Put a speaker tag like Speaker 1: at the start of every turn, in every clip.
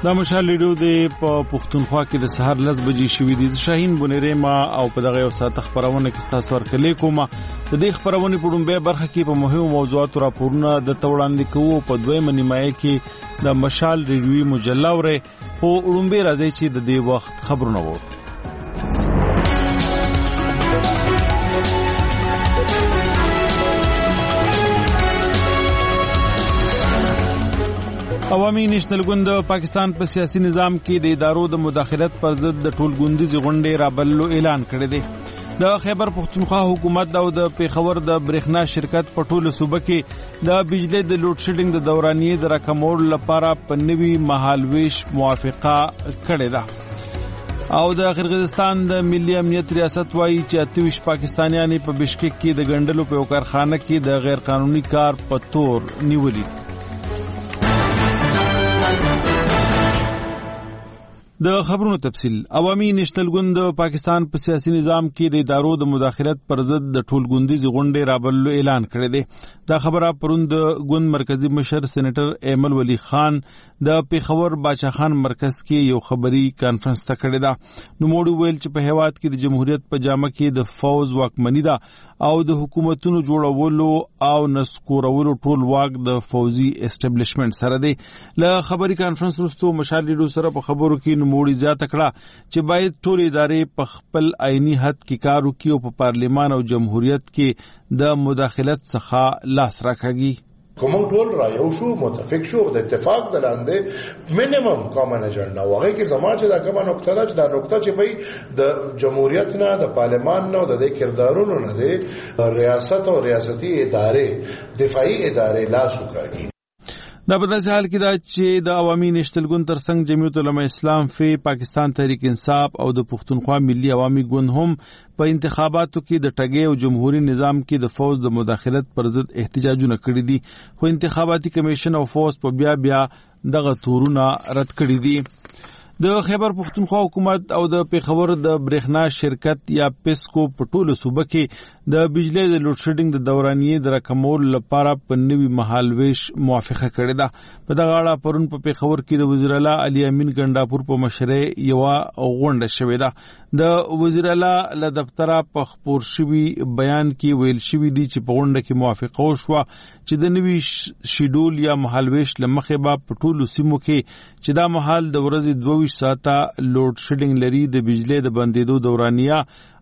Speaker 1: دا مشال ریډیو د پښتونخوا کې د سحر 10 بجې شوې دي. شاهین بنيره ما او په دغه یو ساعت خبرونه کې تاسو ورکلې کوم. د دې خبرونه په ډومبه برخه کې په مهمو موضوعاتو راپورونه د توړاندې کوو. په دویمه نیمایي کې د مشال ریډیوي مجله وره په ډومبه راځي چې د دې وخت خبرونه وو. عوامي نېشنل ګوند پاکستان په سیاسي نظام کې د ادارو د مداخلت پر ضد د ټولګوندیزي غونډې رابللو اعلان کړی دی. د خیبر پختونخوا حکومت او د پیښور د برېښنا شرکت په ټولو صوبه کې د بجلی د لوډ شیډینګ د دورانیې د راکمولو لپاره په نوي مهالویش موافقه کړې ده. او د قرغیزستان د ملي امنیت ریاست وایي چې 28 پاکستانیان په بشکک کې د ګندلو په کارخانه کې د غیر قانوني کار په تور نیولي. د خبرونو تفصیل. عوامي نېشنل ګوند پاکستان په سیاسي نظام کې د ادارو د مداخلت پر ضد د ټولګوندیزي غونډې رابللو اعلان کړی دی. دا خبره پرون د ګوند مرکزی مشر سېنیټر ایمل ولی خان د پیښور باچا خان مرکز کې یو خبري کانفرنس ته کړی دا. نو موږ ویل چې په هیواد کې د جمهوریت په جامه کې د فوز واکمنی ده او د حکومتونو جوړولو او نسکورولو ټول واک د فوزي اسټابلیشمنت سره دی. له خبري کانفرنس وروسته مشال ریډیو سره په خبرو کې نوموړي زیاته کړه چې باید ټول ادارې په خپل عیني حد کې کار وکړي او په پارلیمان او جمهوریت کې د مداخلت څخه لاس راکاږي.
Speaker 2: کوم ټول را یو شو متفق شو د اتفاق دلاندې مینیمم کامن اجنډا وغه کې زموږ د کومه نقطه ده چې دا نقطه چې به د جمهوریت نه د پارلمان نه د کردارونو نه د ریاست او ریاستي ادارې دفاعي ادارې لاس وکړي.
Speaker 1: دا په داسې حال کې دا چې د عوامي نېشنل ګوند ترڅنګ جمعیت علماء اسلام فی پاکستان تحریک انصاف او د پښتونخوا ملي عوامي ګوند هم په انتخاباتو کې د ټګۍ او جمهوریت نظام کې د فوز د مداخلت پر ضد احتجاجونه کړي دي. خو انتخاباتي کمیشن او فوز په بیا دغه تورونه رد کړي دي. د خیبر پختونخوا حکومت او د پیښور د برېښنا شرکت یا پیسکو په ټولو صوبه کې د بجلی د لوډ شیډینګ د دورانیې د راکمولو لپاره په نوي مهالویش موافقه کړې ده. په دغه اړه پرون په پیښور کې د وزیر اعلی علي امین ګنداپور په مشرۍ یو غونډه شوې ده. د وزیر اعلی له دفتره په خبر شوی بیان کې ویل شوی دی چې په غونډه کې موافقه وشوه چې د نوي شیډول یا مهالویش لمخې به په ټولو سیمو کې چې دا مهال د ورځې 22 ساعته لوډ شیډینګ لري د بجلی د بندیدو دورانیه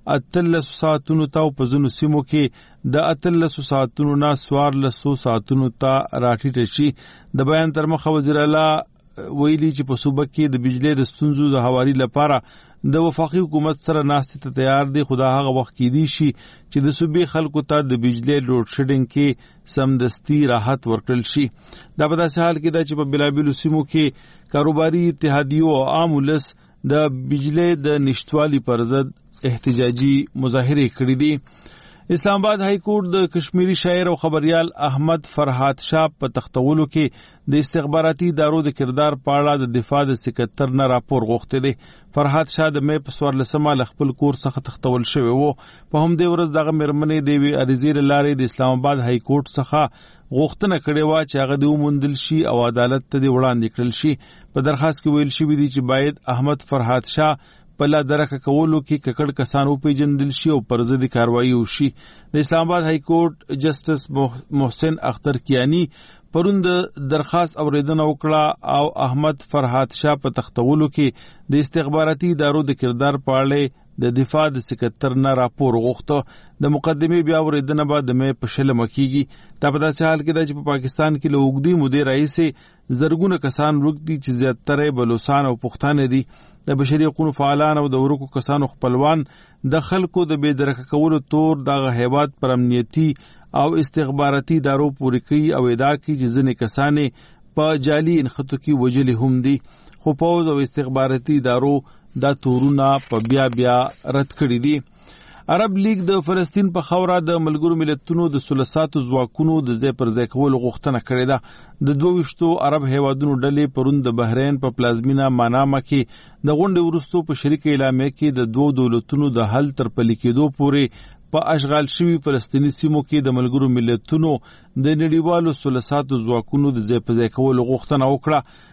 Speaker 1: 13 ساعتونو ته په ځینو سیمو کې د 13 ساعتونو نه 1400 ساعتونو ته راټیټ شي. د بیان تر مخه وزیر اعلی ویلي چې په صوبه کې د بجلی د ستونزو د هواري لپاره د وفاقي حکومت سره ناستې ته تیار دي. خدا هغه وخت کې دی شي چې د صوبې خلکو ته د بجلی لوډ شیډینګ کې سمدستي راحت ورکړل شي. دا په داسې حال کې دا چې په بلابلو سیمو کې کاروباري اتحادیو او عام ولس د بجلی د نشټوالي پر ضد احتجاجي مظاهره کړې دي. اسلام آباد های کورټ د کشمیری شاعر او خبريال احمد فرحات شاه په تختولو کې د استخباراتي ادارو د کردار په اړه د دفاع د سکرټر نه راپور غوښته دي. فرحات شاه د مې په 14 خپل کور څخه تختول شوی وو. په هم د ورځ دغه مرمنې د وی ارزیر لارې د اسلام آباد های کورټ څخه غوښتنه کړې و چې هغه د ومندل شي او عدالت ته وړاندې کړل شي. په درخواست کې ویل شوی دی چې باید احمد فرحات شاه په لا درکه کولو کې ککړ کسانو پیژندل شي او پر ضد کاروایی وشي. د اسلام آباد های کورټ جسټس محسن اختر کیانی پرون د درخواست اوریدنه وکړه او احمد فرحات شاه په تختولو کې د استخباراتي ادارو د کردار په اړه د دفاع د سکرټر نه راپور غوښته. د مقدمه بیا اوریدنه بعد مې په شلمه کیږي. دا په داسې حال کې ده چې په پاکستان کې له اوږدې مودې راهیسې زرګونه کسان روږدي چې زیاتره بلوچستان او پښتانه دي. د بشري حقوقو فعالان او د ورکو کسانو خپلوان د خلکو د بې درکه کولو تور دغه هیواد پر امنیتي او استخباراتي ادارو پورې کوي او ادعا کوي چې ځینې کسانې په جعلي انخطو کې وجلې هم دي. خو پوز او استخباراتي ادارو دا تورونه په بیا رد کړی دي. عرب لیگ د فلسطین په خوره د ملګرو ملتونو د ثلاثاتو ځواکونو د ځای پر ځای کولو غوښتنه کړې ده. د 22 عرب هیوادونو ډلې پرون د بحرین په پلازمینه ماناما کې د غونډې وروسته په شریک اعلامیه کې د دوه دولتونو د حل تر پلي کېدو پورې په اشغال شوی فلسطینی سیمو کې د ملګرو ملتونو د نړیوالو ثلاثاتو ځواکونو د ځای په ځای کولو غوښتنه وکړه.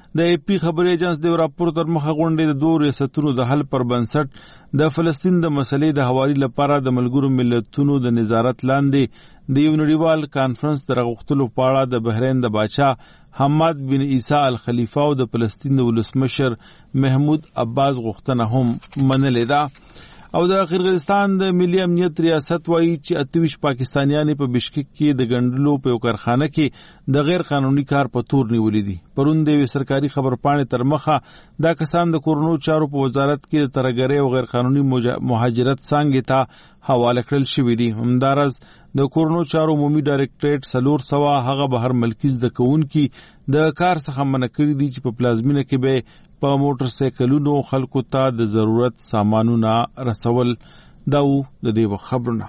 Speaker 1: د ای پی خبري ایجنس د راپور تر مخه غونډې د دوه ریاستونو د حل پر بنسټ د فلسطین د مسلې د حوالي لپاره د ملګرو ملتونو د نظارت لاندې د یو نړیوال کانفرنس د رغښتلو په اړه د بحرین د باچا حماد بن عیسی الخلیفه او د فلسطین د ولسمشر محمود عباس غوښتنه هم منلې ده. او د قرغیزستان د ملي امنیت ریاست وایي چې 28 پاکستانیان په بشکک کې د ګندلو په کارخانه کې د غیر قانوني کار په تور نیولې دي. پرون د سرکاري خبرپاڼې تر مخه دا کسان د کورونو چارو په وزارت کې د ترګری او غیر قانوني مهاجرت څنګه ته حواله کړل شوې دي. همدارس د کورونو چارو عمومي ډایریکټریټ 400 هغه بهر ملکی زده کوونکي د کار څخه منع کړی دي چې په پلازمینه کې به په موټر سایکلونو خلکو ته د ضرورت سامانونه رسول. دا و د دې خبرونه.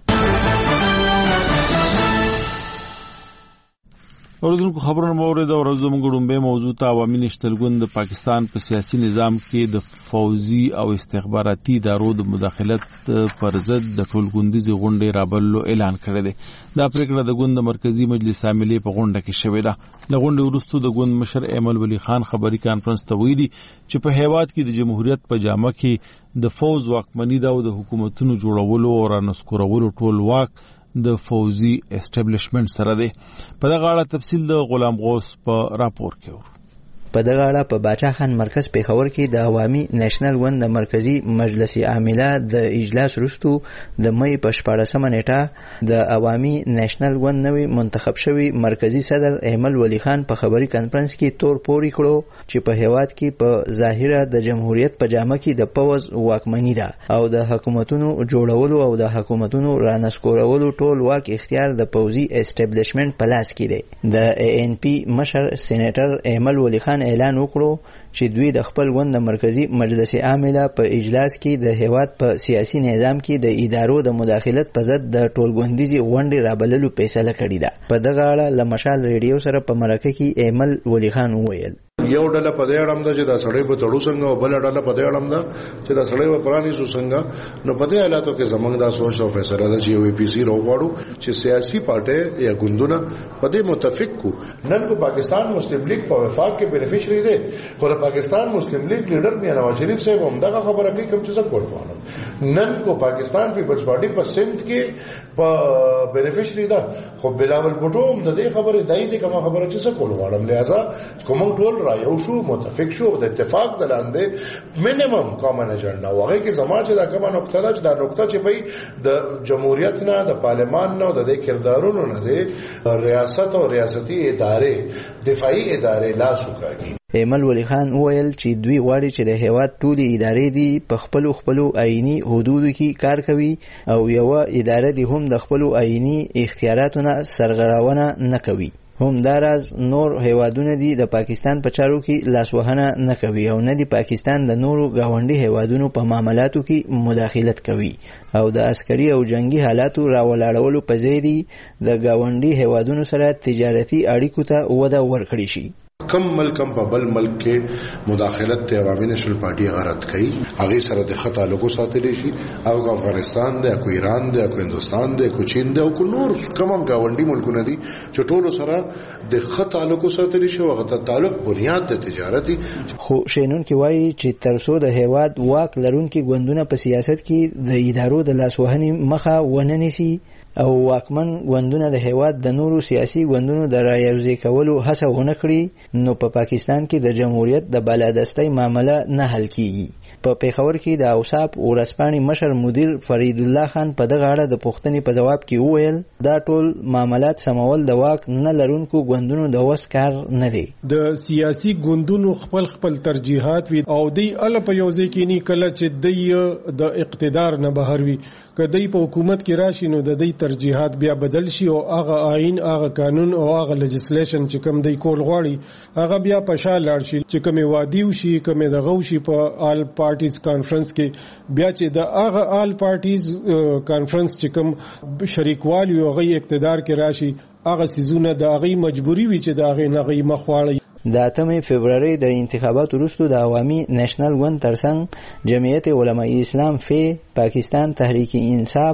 Speaker 1: اوردونکو خبرونه مورید او رزوم ګډومبه موضوع ته عوامي نشتلګون د پاکستان په سیاسي نظام کې د فوزي او استخباراتي ادارو د مداخلت پر ضد د ټولګوندیز غونډې رابللو اعلان کړی دی. دا پریکړه د ګوند مرکزی مجلس عاملې په غونډه کې شوې ده. د غونډې وروسته د ګوند مشر ایمل ولی خان خبري کانفرنس ته ویلي چې په هیواد کې د جمهوریت په جامه کې د فوز واکمني ده او د حکومتونو جوړولو او رانسکورولو ټول واک د فوزي اسټابلیشمنت سره دی. په دغه اړه تفصیل د غلام غوث په راپور کې ورو.
Speaker 3: په دغه اړه په باچا خان مرکز پیښور کې د عوامي نېشنل ګوند د مرکزی مجلس عامله د اجلاس وروسته د مې په 14 نیټه د عوامي نېشنل ګوند نوی منتخب شوی مرکزی صدر ایمل ولی خان په خبري کانفرنس کې تور پوري کړو چې په هیواد کې په ظاهره د جمهوریت په جامه کې د پوز واکمنی ده او د حکومتونو جوړولو او د حکومتونو رانسکورولو ټول واک اختیار د پوزي اسټابلیشمنت په لاس کې دی. د ان پی مشر سېنیټر ایمل ولی خان اعلان وکړو چې دوی د خپل ګوند د مرکزی مجلس عامله په اجلاس کې د هیواد په سیاسي نظام کې د ادارو د مداخلت په ضد د ټولګوندیزي غونډې رابللو فیصله کړې ده. په دغه اړه له مشال ریډیو سره په مرکه کې ایمل ولی خان وویل
Speaker 2: یو ډله په دې اړه ده چې دا سړی په تړو څنګه او بل ډله په دې اړه ده چې دا سړی په پرانی سو څنګه. نو په دې حالاتو کې زمونږ دا سوچ او فیصله ده چې یو پی سی راوغواړو چې سیاسي پارټي یا ګوندونه په دې متفق کو. نن کو پاکستان مسلم لیگ په وفاق کې بینیفیشری دی خو د پاکستان مسلم لیگ لیډر میا نواز شریف صاحب هم دا خبره کوي کوم چې څه کوړو. نن کو پاکستان پیپلز پارټي په سند کې په بینیفیشری ده خو بلاول بوټو هم د دې خبره دای دي کوم خبره چې څه کول غواړم. لہذا کوم ټول یو شو متفق شو د اتفاق د لاندې مینیمم کامن اجنډا وغه کې زما چې دا کومه نقطه ده دا نقطه چې په د جمهوریت نه د پارلمان نه د کردارونو نه د ریاست او ریاستي ادارې دفاعي ادارې لا سوکاږي.
Speaker 3: ایمل ولی خان وویل چې دوی غواړي چې د هیواد ټولې ادارې دي په خپلو آئینی حدودو کې کار کوي او یو اداره دي هم د خپلو آئینی اختیاراتو نه سرغړونه نه کوي. همداراز نور هیوادونه دي د پاکستان په چارو کې لاسوهنه نه کوي او نه دي پاکستان د نورو گاونډي هیوادونو په معاملاتو کې مداخلت کوي او د عسکري او جنگي حالاتو راولاړولو په ځای دي د گاونډي هیوادونو سره تجارتي اړیکو ته وده ورکړي شي.
Speaker 2: کم ملک په بل ملک کې مداخلت ته عوامي نېشنل پارټي غرض کوي هغه سره د خطا لوګو ساتل شي او افغانستان دی او ایران دی او هندستان دی او چین دی او نور کوم گاونډي ملکونه دي چې ټولو سره د خطا لوګو ساتل شي او غته تعلق بنیاد د تجارتي.
Speaker 3: خو شینون کې وایي چې ترڅو د هیواد واک لرونکي ګوندونه په سیاست کې د ادارو د لاسوهنې مخه ونه نیسي او واکمن ګوندونه د هیواد د نورو سیاسي ګوندونو د رایوځای کولو هڅه ونه کړي نو په پاکستان کې د جمهوریت د بالادستۍ معامله نه حل کیږي. په پیښور کې د اوصاف ورځپاڼې مشر مدیر فرید الله خان په دغه اړه د پوښتنې په جواب کې وویل دا ټول معاملات سمول د واک نه لرونکو ګوندونو د وس کار نه دی.
Speaker 4: د سیاسي ګوندونو خپل ترجیحات وي او دی ال په یو ځای کې نه کله چې دی د اقتدار نه بهر وي کدی په حکومت کې راشي نو د دې ترجیحات بیا بدل شي او هغه آئین هغه قانون او هغه لیجسلیشن چې کوم دی کول غواړي هغه بیا په شا لاړ شي چې کوم وادي وشي کوم دغه وشي په آل پارټیز کانفرنس کې بیا چې د هغه آل پارټیز کانفرنس چې کوم شریکوالي او غي اقتدار کې راشي هغه سيزونه د هغه مجبوري وي چې د هغه نغي مخواړي.
Speaker 3: د 8 فبرवरी د انتخاباتو وروسته د عوامي نېشنل ګوند ترڅنګ جمعیت علماء اسلام فی پاکستان تحریک انصاف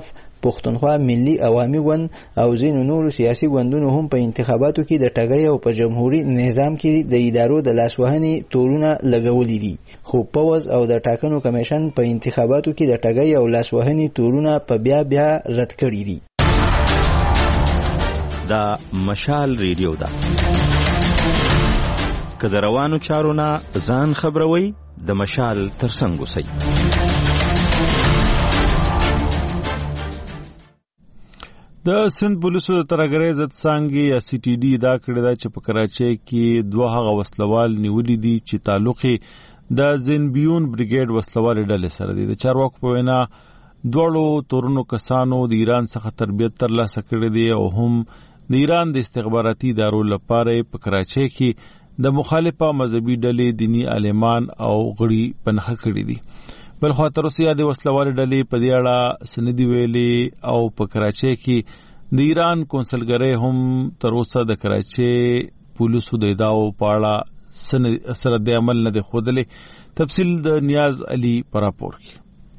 Speaker 3: پښتونخوا ملي عوامي ګوند او ځینو نورو سیاسي ګوندونو هم په انتخاباتو کې د ټګۍ او په جمهوریت نظام کې د ادارو د لاسوهنې تورونه لګولي دي، خو پوز او د ټاکنو کمیشن په انتخاباتو کې د ټګۍ او لاسوهنې تورونه په بیا رد کړي دي.
Speaker 5: دا مشال ریډیو ده، که د روانو چارو نه ځان خبروي د مشال ترڅنګ اوسئ.
Speaker 1: د سند پولیسو د ترهګرۍ ضد څانګې یا سی ټي ډي دا کړې ده چې په کراچۍ کې 2 هغه وسلوال نیولي دي چې تعلق د زینبیون بریګیډ وسلوال ډلې سره دي. د چارواکو په وینا دوړو تورونو کسانو د ایران څخه تربیت ترلاسه کړې دي او هم د ایران د استخباراتي ادارو لپاره په کراچۍ کې د مخالفه مذهبي ډلې دینی عالمان او غړي پنهه کړي دي. بل خو تر اوسه د وسلوال ډلې په دې اړه سندې ویلي او په کراچۍ کې د ایران کونسلګرۍ هم تر اوسه د کراچۍ پولیسو د ادعاو په اړه سره د عمل نه دی ښودلې. تفصیل د نیاز علي پر راپور کې.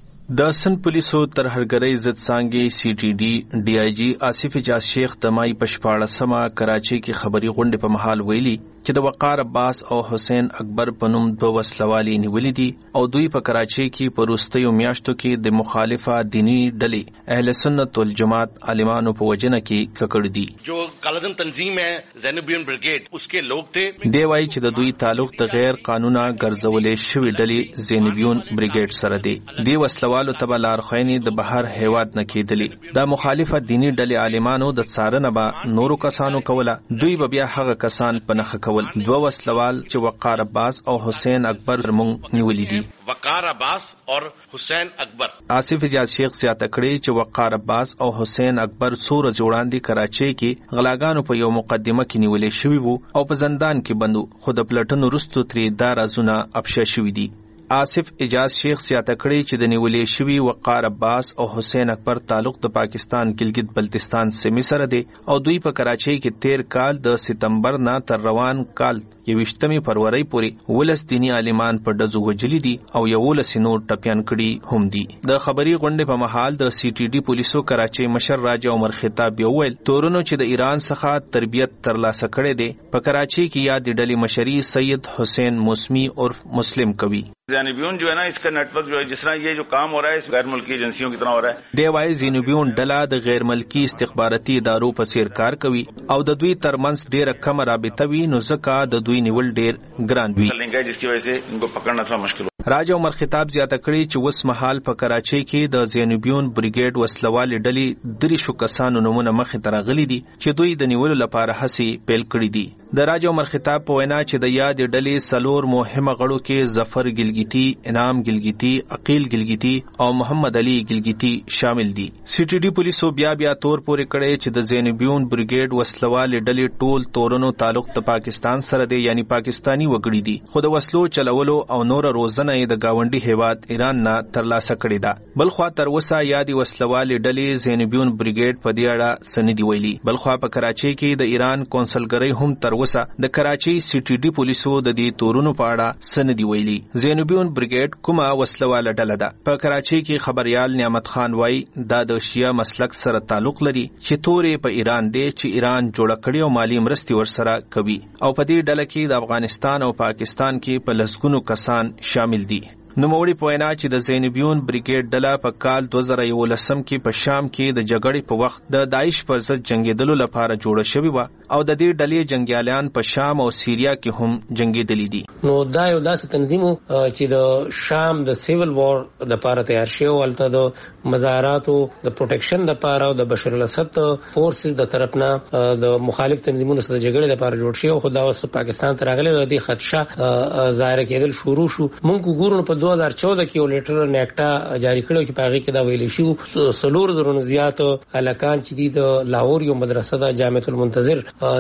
Speaker 6: د سند پولیسو ترهګرۍ ضد څانګې سی ټي ډي ډي آی جی آصف اجاز شیخ د مای په 14 کراچۍ کې خبري غونډې په محل ویلي چې د وقار عباس او حسین اکبر په نوم 2 وسلوالي نیولې دي او دوی په کراچۍ کې په وروستیو میاشتو کې د مخالفه دینی ډلې اهل سنت والجماعت عالمانو په وجنه کې ککړ دي.
Speaker 7: جو کالعدم تنظیم ہے زینبیون بریگیډ اس کے لوگ تھے.
Speaker 6: دی وايي چې د دوی تعلق د غیر قانونا ګرځولې شوی ډلې زینبیون بریگیډ سره دی. دی وسلوالو ته لارښوونې د بهر هیواد نه کېدلې. د مخالفه دینی ډلې عالمانو د څارنه به نورو کسانو کوله. دوی به بیا هغه کسان په نخښه کول. 2 وسلوال چې وقار عباس او حسین اکبر موږ نیولې دي.
Speaker 7: وقار عباس اور حسین اکبر.
Speaker 6: آصف اجاز شیخ زیاته کړې چې وقار عباس او حسین اکبر څو ورځې وړاندې کراچۍ کې غلاګانو په یو مقدمه کې نیولې شوي وو او په زندان کې بندو، خو د پلټنو وروسته ترې دا رازونه افشا شوي دي. آصف اجاز شیخ زیاته کړې چې د نیولې شوي وقار عباس او حسین اکبر تعلق د پاکستان ګلګت بلتستان سیمې سره دی او دوی په کراچۍ کې 13 کال د ستمبر نه تر روان کال 21 فروری پورې 19 دینی عالمان په ډزو وجلي دي او 19 نور ټپيان کړي هم دي. د خبري غونډې په محل د سی ټي ډي پولیسو کراچۍ مشر راجا عمر خطاب ویل تورونو چې د ایران څخه تربیت ترلاسه کړي دي په کراچۍ کې یاد ډلې مشري سید حسین موسمی عرف مسلم کوي.
Speaker 8: زینبیون جو ہے نا اس کا نیٹ ورک جو ہے جس طرح یہ جو کام ہو رہا ہے اس غیر ملکی ایجنسیوں کی طرح ہو رہا ہے.
Speaker 6: دی وايي زینبیون ډله د غیر ملکی استخباراتي ادارو په څیر کار کوي او د دوی ترمنځ ډېره کم رابطه وي نو ځکه د دوی نیول ډېر ګران وي
Speaker 8: جس کی وجہ سے ان کو پکڑنا تھوڑا مشکل.
Speaker 6: راجا عمر خطاب زیاته کړی چې وس محل په کراچۍ کې د زینبیون بریګیډ وسلوال ډلې 3 کسانو نمونه مخې ته راغلي دي چې دوی د نیولو لپاره هڅې پیل کړې دي. د راجا عمر خطاب په وینا چې د یاد ډلې 4 مهمه غړو کې ظفر ګلګیتی، انعام ګلګیتی، عقیل ګلګیتی او محمد علي ګلګیتی شامل دي. سی ټي ډي پولیسو بیا تور پورې کړی چې د زینبیون بریګیډ وسلوال ډلې ټول تورونو تعلق د پاکستان سره دی، یعنی پاکستانی وګړي دي، خو د وسلو چلولو او نور روزنه د گاونډي هیواد ایران نه ترلاسه کړی ده. بلخوا تر وسه یادي وسلوال ډلې زینبیون بریګیډ په دې اړه سندې ویلي. بلخوا په کراچۍ کې د ایران کونسلګرۍ هم تر وسه د کراچۍ سی ټي ډي پولیسو د دې تورونو په اړه سندې ویلي. زینبیون بریګیډ کومه وسلوال ډله ده؟ په کراچۍ کې خبريال نعمت خان وایي دا د شیعه مسلک سره تعلق لري چې تورې په ایران دی چې ایران جوړ کړی او مالی مرستې ورسره کوي او په دې ډله کې د افغانستان او پاکستان کې په لسګونو کسان شامل دي. نوموړي په وینا چې د زینبیون بریګیډ ډله په کال 2011 کې په شام کې د جګړې په وخت د داعش پر ضد جنگیدلو لپاره جوړه شوې و او د دې ډلې جنگیالیان په شام او سیریا کې هم جنگیدلي دي.
Speaker 9: نو دا یو داسې تنظیم چې د شام د سیول وار لپاره تیار شوی او البته د مظاهراتو د پروټیکشن لپاره او د بشار الاسد فورسز د طرفنا د مخالف تنظیمونو سره جګړې لپاره جوړ شوی خو دا اوس پاکستان ته راغلی د دې خدشه ظاهر کېدل شروع شو. موږ ګورو په 2014 کې یو لیټر نیکټا جاری کړو چې په هغه کې دا ویل شو 300 زیات الکان چې د لاهور یو مدرسه د جامعه المنتظر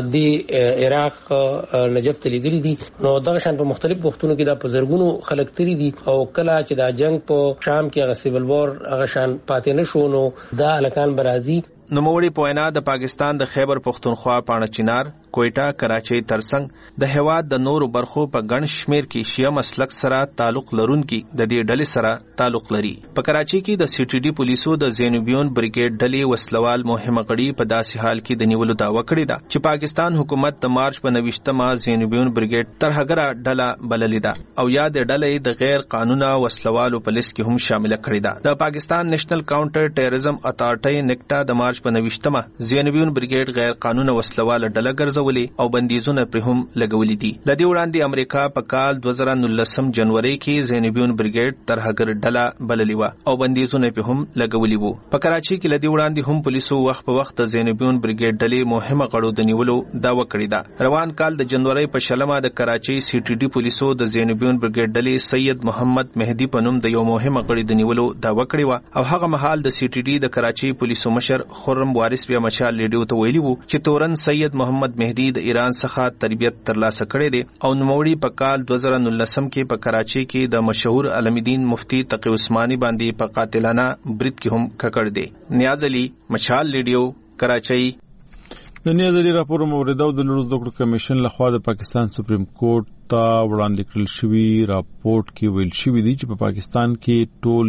Speaker 9: د عراق نجف ته لګري دي. نو دغه شان په مختلف وختونو کې دا په زرګونو خلک تری دي او کله چې دا جنگ په شام کې هغه سیول وار هغه شان پاتې نشو نو دا الکان برازي
Speaker 6: نوموړي په وینا د پاکستان د خیبر پختونخوا پاڼه چنار کوئټه کراچۍ ترڅنګ د هیواد د نورو برخو په ګڼ شمیر کې شیعه مسلک سره تعلق لرونکي د دې ډلې سره تعلق لري. په کراچۍ کې د سی ټي ډي پولیسو د زینوبیون بریګیډ ډلې وسلوال مهمه غړي په داسې حال کې د نیولو دعوه کړې ده چې پاکستان حکومت د مارچ په 29مه زینوبیون بریګیډ ترهګره ډله بللې ده او یا د ډلې د غیر قانوني وسلوالو په لیست کې هم شامل کړې ده. د پاکستان نېشنل کاونټر ټیرریزم اتارټي نکټا د مارچ په 29مه زینوبیون بریګیډ غیر قانوني وسلوال ډله ګرځولې او بندیزونه پر هم لګولې دي. د دې وړاندې امریکا په کال 2019 جنوري کې زینوبیون بریګیډ ترهګر ډله بللې و او بندیزونه پر هم لګولې وو. په کراچۍ کې لدی وړاندې هم پولیسو وخت په وخت د زینوبیون بریګیډ ډلې مهمه غړو د نیولو دعوه کړې ده. روان کال د جنوري په شلمه د کراچۍ سی ټي ډي پولیسو د زینوبیون بریګیډ ډلې سید محمد مهدی په نوم د یو مهمه غړي د نیولو دعوه کړې و او هغه مهال د سی ټي ډي د کراچۍ پولیسو مشر خرم وارث بیا مشال لیډیو ته ویلي وو چې تورن سید محمد مهدی د ایران څخه تربیت ترلاسه کړې دي او نوموړي په کال 2019 کې په کراچۍ کې د مشهور علمدین مفتی تقی عثماني باندې په قاتلانه برید کې هم ککړ دي. نیاز علي مشال لیډیو کراچۍ.
Speaker 1: د نیاز علي راپور موریده د لوړ زده کړو کمیشن لخوا د پاکستان سپریم کورټ ته وړاندې کړل شوی راپورټ کې ویل شوی دی چې په پاکستان کې ټول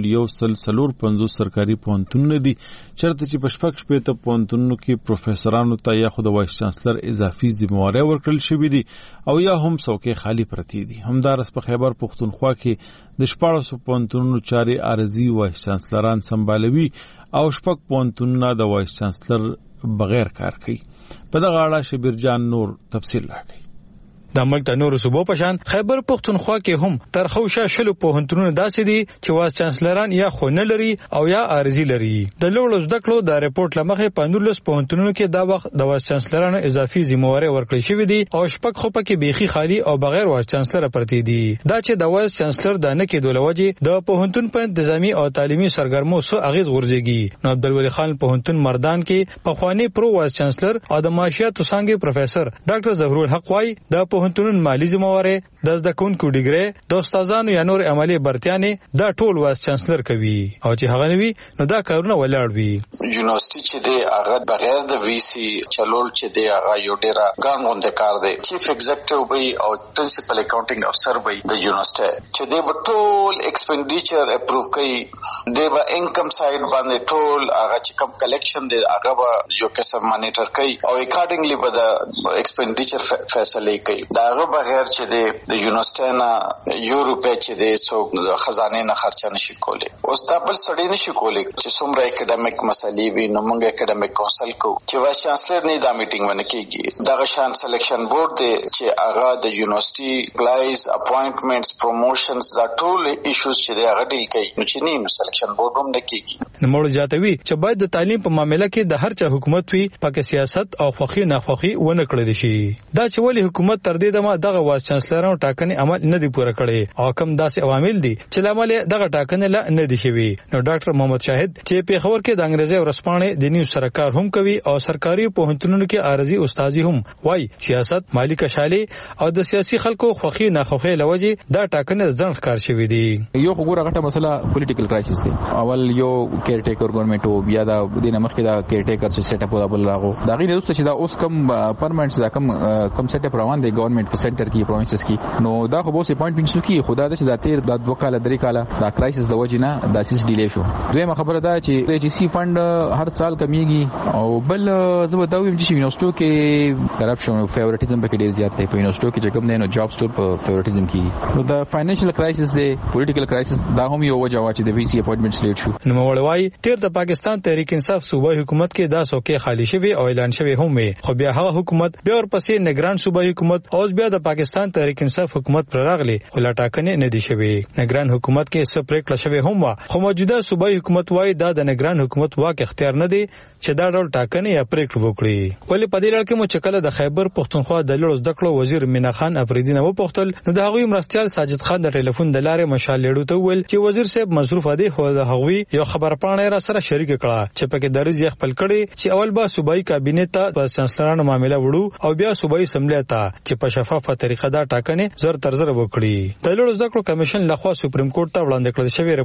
Speaker 1: 150 سرکاري پوهنتونونه دي چېرته چې په شپږ شپېته پوهنتونونو کې پروفیسورانو ته یا خو د وایس چانسلر اضافي ذمہواری ورکړل شوی دي او یا هم څوکۍ خالی پرتې دي. همدارس په خیبر پختونخوا کې د 14 پوهنتونونو چارې عارضي وایس چانسلران سمبالوي او شپږ پوهنتونونه د وایس چانسلر بغیر کار کوي. په دغه اړه شبیر جان نور تفصیل راکړي.
Speaker 10: د ملک د نورو صوبو په شان خیبر پختونخوا کې هم ترخوشه شلو پوهنتونونه داسې دي چې وایس چانسلران یا خو نه لري او یا عارضي لري. د لوړو زده کړو د ریپورت لمخې په 19 پوهنتونونو کې دا وخت د وایس چانسلرانو اضافي ذمہواری ورکړل شوی دي او شپږ خو پکې بیخي خالی او بغیر وایس چانسلر پرتې دي. دا چې د وایس چانسلر د نه کېدو لوجې د پوهنتون په انتظامی او تعلیمي سرګرمو سو اغیز غورځيږي. نو عبدالولي خان پوهنتون مردان کې په خواني پرو وایس چانسلر او د معاشیاتو څانګې پروفیسور ډاکټر ظهور الحق وايي د پوهنتون مالی ذمہواری د زده کوونکو ډیګري د استادانو یا نور عملی برتیانې دا ټول وایس چانسلر کوي او چې هغه نوي نو دا کارونه ولاړ وي.
Speaker 11: یونیورسيټي چې دی هغه بغیر د وی سي چلول چې دی هغه یو ډیر ګڼ کار دی. چیف ایگزیکټیو وي او پرنسپل اکاونټینګ افسر وي د یونیورسيټي چې دی په ټول ایکسپینډیچر اپروو کوي. دی به انکم سایډ باندې ټول هغه چې کم کلیکشن دی هغه به یو قسم مانیټر کوي او اکارډینګلی به د ایکسپینډیچر فیصله کوي. دا هغه بغیر چې دی د یونیورسيټي نه یو روپے چې دی څوک خزانه نه خرچه نشي کولی. اوس دا بل سړی نشي کولی چې څومره اکیډمیک مسلې وي نو موږ اکیډمیک کونسل کو چې وایس چانسلر نه دا میټینګ ونه کیږي. دا شان سلیکشن بورډ دی چې هغه د یونیورسيټي اپلایز اپاینټمنټس پروموشنز دا ټول ایشوز چې دی هغه ډیل کوي نو چې نه سلیکشن بورډ هم نه کیږي.
Speaker 10: نو موږ جاتوي چې باید د تعلیم په معاملې کې د هر چا حکومت وي پکې سیاست او خوخي ناخوخي ونه کړل شي. دا چې ولې حکومت تر دې دمه دغه وایس چانسلرانو ټاکنې عمل نه دی پوره کړی او کم داسې عوامل دي چې لامل دغه ټاکنې لا نه دي شوی. نو ډاکټر محمد شاهد چې په خبر کې د انګریزي ورسپانې د نیو سرکار هم کوي او سرکاري پوهنتونونو کې عارضي استادي هم وای سیاست مالی کشالي او د سیاسي خلکو خوخي ناخوخي لوجه دا ټاکنې ځنډ ښکار شوی دي.
Speaker 12: یو وګوره غټه مسله پولیټیکل کرایسس دی. اول یو کیر ټیکر ګورنمنت او بیا دا د نمخې دا کیر ټیکر چې سیټ اپ ولا راغو دا غیر اوس چې دا اوس کم پرمننت دا کم سیټ اپ روان دی ګورنمنت په سنټر کې پروینسز کې نو دا خو به اپاینټمنټس کې خدا د چې دا تیر د 2 کال 3 کال دا کرایسس د وجې نه دا سیس ډیلی شو. دویمه خبره دا چې د جی سی فند هر سال کمیږي او بل زه دا وایم چې یونیورسيټو کې کرپشن او فیورټیزم په کې ډیر زیات دی. په یونیورسيټو کې چې کوم نه نو جاب سټور په فیورټیزم کې نو دا فاینانشل کرایسس دی پولیټیکل کرایسس دا هم یو وجه وا چې د وی سی اپاینټمنټس لیټ شو.
Speaker 10: نو وړوي تیر د پاکستان تحریک انصاف صوبایي حکومت کې دا څوکۍ خالی شوی او اعلان شوی هم وي خو بیا هغه حکومت بیا ورپسې نگران صوبایي حکومت او بیا د پاکستان تحریک انصاف حکومت پر راغلی خو لا ټاکنې نه دي شوی. نگران حکومت کې څه پریکړه شوی هم خو موجوده صوبایي حکومت وايي دا د نگران حکومت واک اختیار نه دی چې دا ډول ټاکنې یا پریکړه وکړي. ولی په دې لړ کې مو چکله د خیبر پختونخوا د لوړ زده کړو وزیر مینا خان افریدی نه وپوښتل نو د هغوی مرستيال ساجد خان د ټلیفون د لارې مشال لیډو ته ویل چې وزیر صاحب مصروف دی خو د هغوی یو خبرپاڼه را سره شریک کړه چې پکې درز یې خپل کړي چې اول به صوبایي کابینه ته د چانسلرانو معاملې وړو او بیا صوبایي اسمبلی ته چې په شفافه طریقه دا ټاکنې زر تر زر وکړي. د لوړ زده کړو کمیشن لخوا سپریم کورټ ته وړاندې کړل شوی ریپورت کې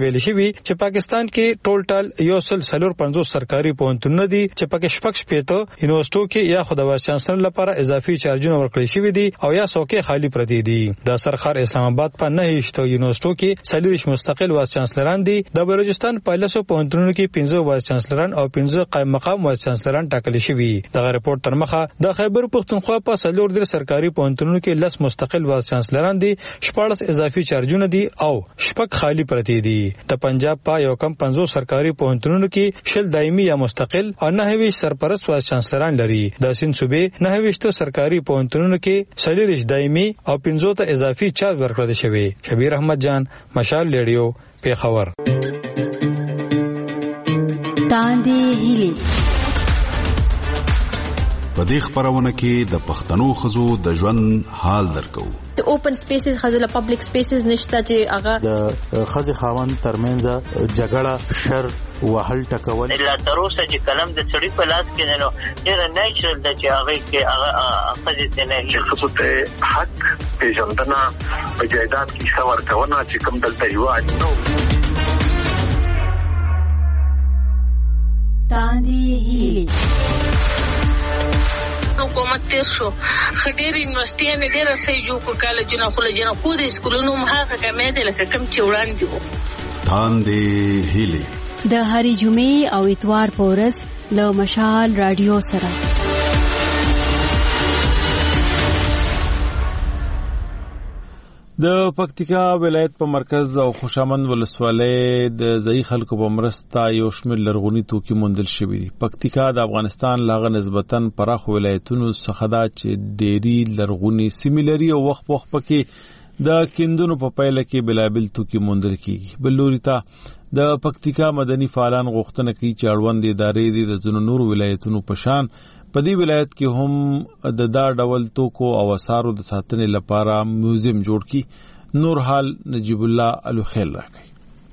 Speaker 10: ویل شوی چې پاکستان کې ټول 150 سرکاري پوهنتونونه دي چې پکې شپږ شپېته یونیورسيټو کې یا خو د وایس چانسلر لپاره اضافي چارجونه ورکړل شوی دي او یا څوکۍ خالی پرتې دي. د سرخار اسلام آباد په 9 یونیورسيټو کې 40 مستقل وایس چانسلران دي. د بلوچستان په 15 پوهنتونونو کې 15 وایس چانسلران او 15 قائم مقام وایس چانسلران ټاکل شوی. دغه رپورت تر مخه د خیبر پختونخوا په 14 سرکاري پوهنتونونو کې 10 مستقل وایس چانسلران دي، 14 اضافي چارجونه دي او شپږ خالی پرتې دي. د پنجاب په یو کم 50 سرکاري پوهنتونونو کې 10 دایمي یا مستقل او 29 سرپرست وایس چانسلران لري. د سند صوبې 29 سرکاري پوهنتونونو کې 40 دایمي او 15 ته اضافي چارج ورکړل شوی. شبیر احمد جان، مشال ریډیو، پیښور.
Speaker 13: تاندې هیلي
Speaker 14: په دې خبرونه کې د پښتنو خزو د ژوند حال درکو.
Speaker 15: د اوپن سپیسز خزو له پبلک سپیسز نشته چې هغه
Speaker 16: د خزي خاوند ترمنځ جګړه، شر، وهل ټکول
Speaker 17: لا تر اوسه چې کلم د سړي په لاس کې نه ډېر نیچرل د چې هغه کې هغه خزي ته نه خصوصي حق پیژندنه په جایداد کې څور کونه چې کوم دلته یو نو
Speaker 13: تاندې هیلي
Speaker 18: حکومت تیر شو خډیر یونیورسيټي نه ډیر سې جو کو کالجونه خو له جنا خو د سکولونو مخه کمې دي لکه کم چې وړاندې وو.
Speaker 14: تاندې هیلي
Speaker 13: د هرې جمعې او اتوار په ورځ له مشال رادیو سره.
Speaker 1: د پکتیکا ولایت په مرکز او خوشامند ولسوالۍ د ځای خلکو په مرسته یو شمېر لرغوني توکي موندل شوي دي. پکتیکا د افغانستان لاغه نسبتاً پراخ ولایتونو څخه ده چې ډېری لرغوني سیمې لري او وخت پکې د کیندونو په پایله کې بلابل توکي موندل کیږي. بل لوري ته د پکتیکا مدني فعالان غوښتنه کوي چې اړوند ادارې دي د ځینو نورو ولایتونو په شان په دې ولایت کې هم د دا ډول توکو او اثارو د ساتنې لپاره میوزیم جوړ کړي. نور حال نجیب الله الوخیل راکړي.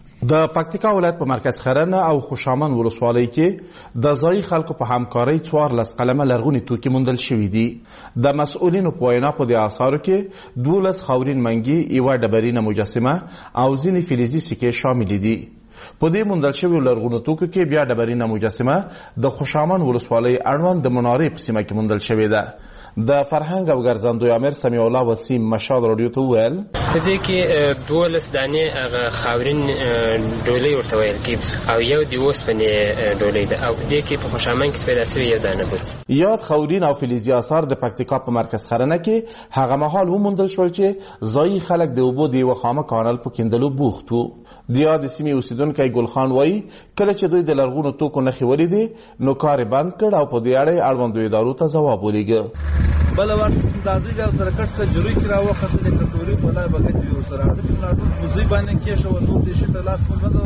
Speaker 19: د پکتیکا ولایت په مرکز خرنه او خوشامند ولسوالۍ کې د ځای خلکو په همکارۍ 14 قلمه لرغوني توکي موندل شوي دي. د مسؤلینو په وینا په دې اثارو کې 12 خاورین منګي، یوه ډبرینه مجسمه او ځینې فلزي سکې شامل دي. په دې موندل شویو لرغونو توکو کې بیا ډبرینه مجسمه د خوشامند ولسوالۍ اړوند د منارې په سیمه کې موندل شوې ده. د فرهنګ او ګرځندوی امیر سمیع الله وسیم مشال رادیو ته وویل
Speaker 9: په دې کې 12 دانې هغه خاورین ډولۍ ورته ویل کېږي او یو د اوسپنې ډولۍ ده او په دې کې په خوشامند کې پیدا شوی یو دانه بود.
Speaker 19: یاد خاورین او فلزي اثار د پکتیکا په مرکز خرنه کې هغه مهال وموندل شول چې ځای خلک د اوبو د یوه خامه کانال په کیندلو بوخت وو. د یاد سیمې اوسیدونکی ګلخان وایي کله چې دوی د لرغونو توکو نښې ولیدې نو کار یې بند کړ او په دې اړه یې اړوندو ادارو ته ځواب ولېږه.
Speaker 20: بل ورته راځي دا سره کټ ته جوړی کرا وخت د کټوري په لای بغت یو سره د ټول موزي باندې کې شو نو د شته لاس مزه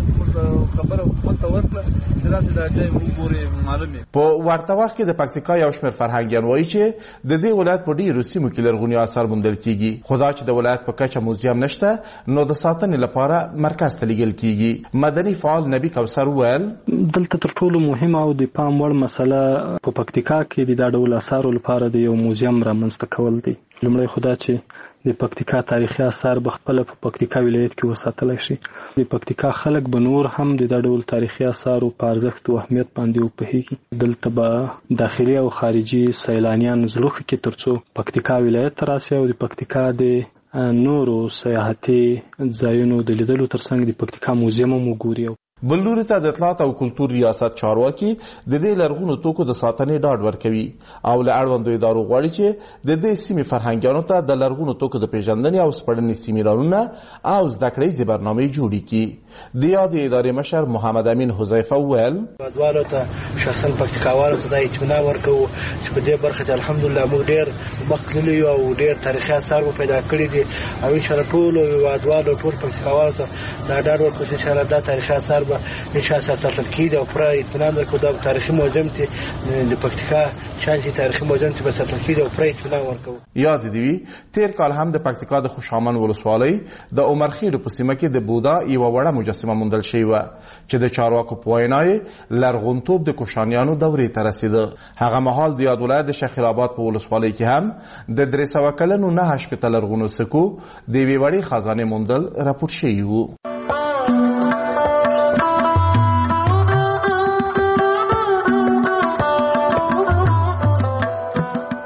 Speaker 20: وړه خبره حکومت ورکړه چې راځي دا ځای وګوري معلومه.
Speaker 19: په ورته وخت کې د پکتیکا یو شمېر فرهنګیان وایي چې د دې ولایت په ډیرو سیمو کې لرغوني آثار موندل کیږي. خدا چې د ولایت په کچه موزیم نشته نو د ساتنې لپاره مرکز ته لیږل کیږي. مدني فعال نبی کوثر ویل
Speaker 21: دلته تر ټولو مهمه او د پام وړ مسله په پکتیکا کې د ډول آثارو لپاره د یو موزیم رامنځته کول دي. لومړی خدا چې د پکتیکا تاریخي آثار بخپل په پکتیکا ولایت کې وساتل شي. د پکتیکا خلک به نور هم د ډول تاریخي آثارو په ارزښت او اهمیت باندې وپوهیږي. دلته به داخلي او خارجي سیلانیان زړه کې ترڅو پکتیکا ولایت ته راسي او د پکتیکا د نورو سیاحتي ځایونو د لیدلو ترڅنګ د پکتیکا موزیم هم وګوري.
Speaker 19: بل لوري ته د اطلاعات او کلتور ریاست چارواکي د دې لرغونو توکو د ساتنې ډاډ ورکوي او له اړوندو ادارو غواړي چې د دې سیمې فرهنګیانو ته د لرغونو توکو د پیژندنې او سپړنې سیمینارونه او زده کړې برنامې جوړې کړي. د یادې ادارې مشر محمد امین حذیفه وویل
Speaker 22: دوالو ته شخصا پکتیکاوالو ته د اطمینان ورکوو چې په دې برخه کې الحمدلله موږ ډېر مخکې یو او ډېر تاریخي آثار مو پیدا کړي دي او انشاءالله ټولو هېوادوالو ټول پکتیکاوالو ته دا ډاډ ورکوو چې انشاءالله دا تاریخي آثار انشاءالله ساتل کېږي او پوره اطمینان درکوو دا تاریخي موزیم چې د پکتیکا شان چې تاریخي موزیم چې به ساتل کېږي او پوره اطمینان ورکوو.
Speaker 19: یاد دې وي تېر کال هم د پکتیکا د خوشامند ولسوالۍ د عمرخیلو په سیمه کې د بودا یوه وړه مجسمه موندل شوې وه چې د چارواکو په وینا یې لرغونتوب د کوشانیانو دورې ته رسېده. هغه مهال د یاد ولایت د شخیرآباد په ولسوالۍ کې هم د 300 کلنو 9 لرغونو سکو د یوې وړې خزانې موندل راپور شوي وو.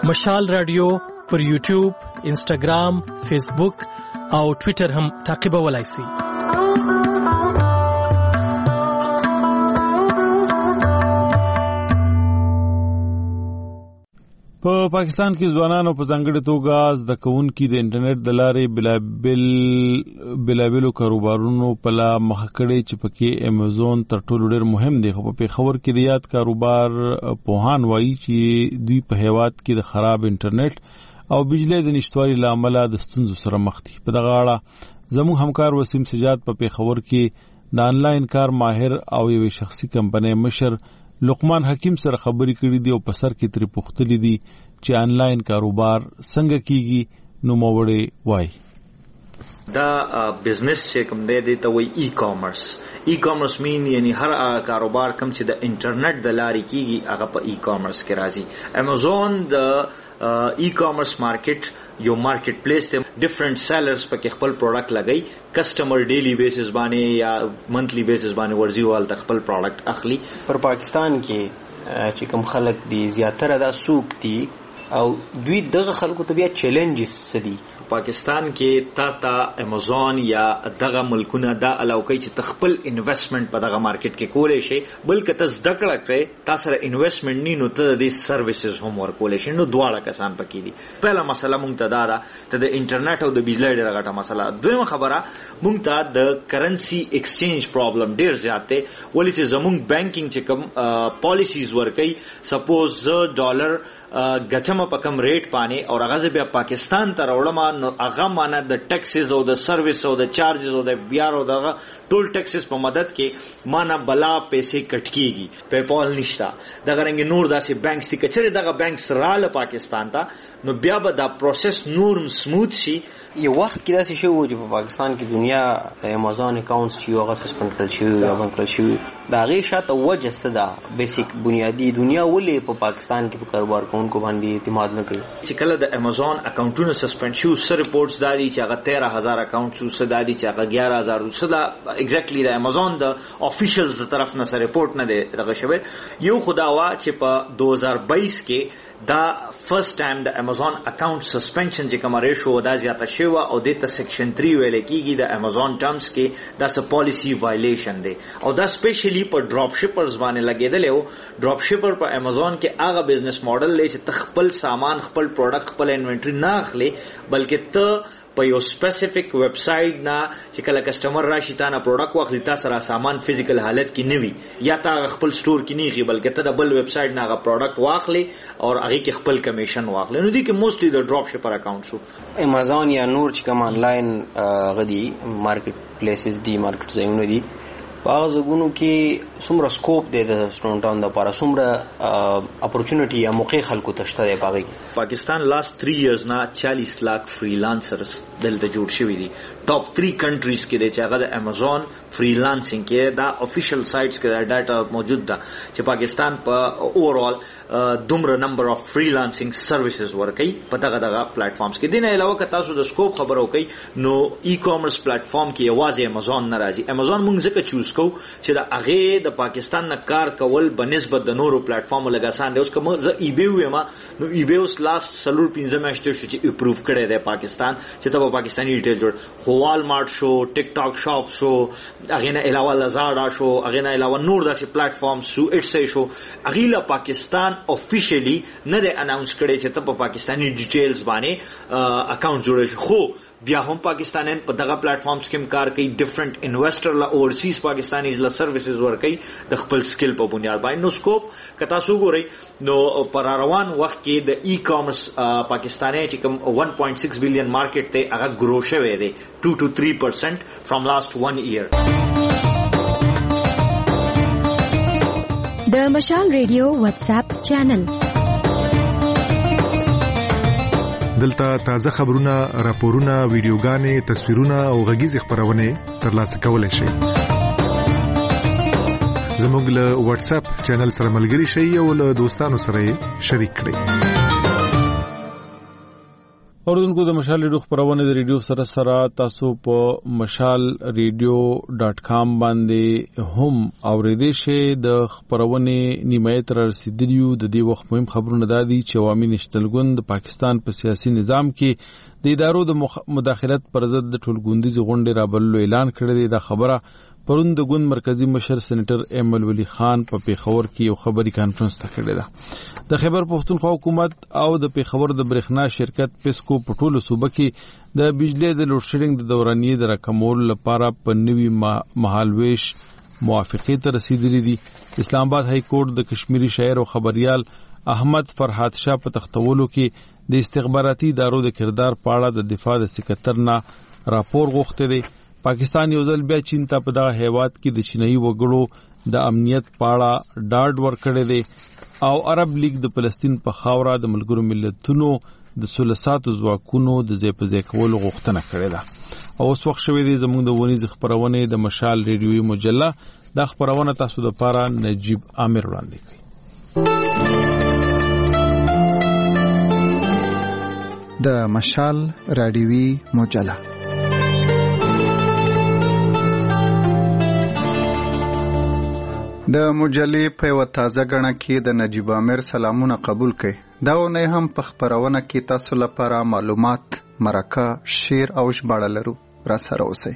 Speaker 2: مشال رادیو پر یوټیوب، انسټاګرام، فیسبوک او ټوئیټر هم تعقیبولای شئ.
Speaker 1: په پاکستان کې ځوانانو په ځانګړي توګه زده کوونکي د انټرنیټ د لارې بلابلو کاروبارونو په لا مخه کړي چې پکې امیزون تر ټولو ډېر مهم دی. خو په پېښور کې د یاد کاروبار پوهان وایي چې دوی په هیواد کې د خراب انټرنیټ او بجلی د نشتوالي له امله د ستونزو سره مخ دي. په دغه اړه زموږ همکار وسیم سجاد په پېښور کې د آنلاین کار ماهر او یوې شخصي کمپنۍ مشر لقمان حکیم سره خبرې کړې دي او په سر کې ترې پوښتلې دي چې آنلاین کاروبار څنګه کیږي. نو موړې وای
Speaker 5: دا بزنس چې کوم دی ته وای ای کامرس مین یعنی هر کاروبار کوم چې د انټرنیټ د لارې کیږي هغه په ای کامرس کې راځي. امیزون د ای کامرس مارکیټ یو مارکیټ پلیس ته ډیفرنٹ سیلرز پکې خپل پروډکټ لګي، کسٹمر ډیلی بیسس باندې یا منتھلی بیسس باندې ورځي وال خپل پروډکټ اخلي.
Speaker 4: پر پاکستان کې چې کوم خلک دي زیاتره دا سوق دي او دوی دغه خلکو ته بیا چیلنجز سدي.
Speaker 5: پاکستان کې تا امیزون یا دغه ملکونه دا الاوکي چې تخپل انویسټمنٹ په دغه مارکیټ کې کولې شي، بلکې ته زده کړه کړې تاسو سره انویسټمنٹ نه نو ته د سروسز هم ورکولې شي. نو دواړه کسان پکې دي. پهلا مسله مونږ ته دا ده ته د انټرنیټ او د بجلی ډېره غټه مسله. دویمه خبره مونږ ته د کرنسی ایکسچینج پرابلم ډېر زیات دی، ولې چې زمونږ بانکینګ چې کوم پالیسیز ورکي، سپوز ډالر ګټم په کم ریټ باندې او هغه بیا پاکستان ته راوړم نو هغه معنی د ټیکسز او د سروس او د چارجز او د بیار او دغه ټول ټیکسز په مدد کې معنی بلا پیسې کټ کیږي. پے پال نشتا دغه رنګ نور داسې بانکس دي کچره دغه بانکس رااله پاکستان ته نو بیا به دا پروسس نور سموث شي.
Speaker 4: یو وخت کې داسې شو چې په پاکستان کې دنیا امیزون اکاونټس چې هغه سسپند کړل شي یا بند کړل شي، دا غي شاته وجه څه ده بیسیک بنیادی دنیا ولې په پاکستان کې په کاروبار کوونکو باندې اعتماد نه کوي.
Speaker 5: چې کله د امیزون اکاونټونو سسپند شو سره ریپورټس دادي چې هغه 13000 اکاونټس وسه دادي چې هغه 11000 وسه دا ایگزیکټلی د امیزون د افیشلز طرف نه سره ریپورټ نه دی دغه شوی. یو خداوا چې په 2022 کې دا فرست ټایم د امیزون اکاونټ سسپنشن چې کوم ریشو دا زیاته شو او د سیکشن 3 ویل کېږي د امیزون ټرمز کې دا س پالیسی وایلیشن دی او دا سپیشلی په ډراپ شپرز باندې لګیدل. او ډراپ شپر په امیزون کې هغه بزنس ماډل لې چې تخپل سامان خپل پروډکټ خپل انوینټری نه اخلي، بلکې ته په یو سپیسیفیک ویب سټ نه چې کله کسٹمر راشي تا نه پروډکټ واخلي، تا سره سامان فزیکل حالت کې نه وي یا تا خپل سٹور کې نه غي، بلکې ته د بل ویب سټ نه هغه پروډکټ واخلي او هغه کې خپل کمیشن واخلي. نو دي کې موستلی د ډراپ شپر اکاونټ شو
Speaker 4: امیزون یا نور چې کوم آنلاین غدي مارکیټ پلیسز دي، مارکیټ ځایونه دي، په هغه ځایونو کې څومره سکوپ دی د سټوډنټانو لپاره، څومره اپورچونټي یا موقع خلکو ته شته دی پاږي.
Speaker 5: پاکستان لاست 3 ایئرز نه 40 लाख فریلانسرز دلته جوړ شوي دي. ټاپ 3 کنټریز کې دی چې هغه د امیزون فریلانسینګ کې دا افیشل سایټس کې دا ډاټا موجود ده چې پاکستان په اوورال دومره نمبر اف فریلانسینګ سروسز ورکي په دغه پلیټ فارمز کې. دینه علاوه که تاسو د سکوپ خبرو کوي نو ای کامرس پلیټ فارم کې یوازې امیزون نه راځي. امیزون موږ ځکه چوز کو چې دا هغه د پاکستان نه کار کول بنسبت د نورو پلیټ فارمو لګاسان دی. اوس کوم ز ای بی ویما نو ای بی اوس لاست سلور 15 میاشتې شو چې امپروو کړي دی پاکستان چې ته پاکستاني ریټیل جوړ هو والمارټ شو، ټیک ټاک شاپ شو، هغه نه علاوه لزاډا شو، هغه نه علاوه نور داسې پلیټ فارم شو اټس شو. هغه له پاکستان افیشلی نه دی اناونس کړي چې ته په پاکستاني ډیټیلز باندې اکاونټ جوړ شي. خو بیا هم پاکستانیان په دغه پلیټ فارمز کې کار کوي، ډیفرنٹ انویسټر لا اورسیز پاکستانیز لا سروسز ورکي د خپل سکل په بنیاد باندې. نو سکوپ کتا سو ګوري نو پر روان وخت کې د ای کامرس پاکستاني چې کوم 1.6 بلین مارکیټ ته هغه ګرو شوی دی 2 to 3% فرام لاست 1 ایئر.
Speaker 13: د مشال ریډیو واتس اپ چینل
Speaker 23: دلته تازه خبرونه، راپورونه، ویډیوګانې، تصویرونه او غږیزې خبرونه ترلاسه کولای شئ. زموږ له واتس اپ چینل سره ملګري شئ او له دوستانو سره شریک کړئ.
Speaker 1: اوردونکو د مشال ریډیو خبرونه د ریډیو سره تاسو په mashalradio.com باندې هم اوریدئ شئ. د خبرونه نیمه تر رسیدلیو د دې وخت مهم خبرونه دادي چې عوامي نشتلګون د پاکستان په سیاسي نظام کې د ادارو د مداخلت پر ضد د ټولګوندیز غونډې رابللو اعلان کړی دی. دا خبره پرون د ګوند مرکزی مشر سېنیټر ایمل ولی خان په پیښور کې یو خبري کانفرنس تکړه ده. د خیبر پښتونخوا حکومت او د پیښور د برېښنا شرکت پیسکو په ټولو صوبه کې د بجلی د لوډ شیډینګ د دورانیې د راکمولو لپاره په نوي مهالويش موافقې ته رسیدلې دي. اسلام آباد های کورټ د کشمیری شاعر او خبريال احمد فرحات شاه په تختولو کې د استخباراتي ادارو د کردار په اړه د دفاع د سکرټر نه راپور غوښته دی. پاکستان یو ځل بیا چین ته په دغه هیواد کې د چینایي وګړو د امنیت په اړه ډاډ ورکړی دی او عرب لیگ د فلسطین په خاوره د ملګرو ملتونو د ثلثاتو ځواکونو د ځای په ځای کولو غوښتنه کړې ده. او اوس وخت شوی دی زموږ د ونیز خبرونه د مشال ریډیوي مجله د خبرونه تاسو د پاره نجیب عامر وړاندې کوي.
Speaker 3: د مشال ریډیوي مجله د مجلې په یو تازه غړنه کې د نجیب عامر سلامونه قبول کړئ. دا ونه هم په خبرونه کې تاسو لپاره معلومات، مرکه، شعر او ژباړه لرو. را سره اوسئ.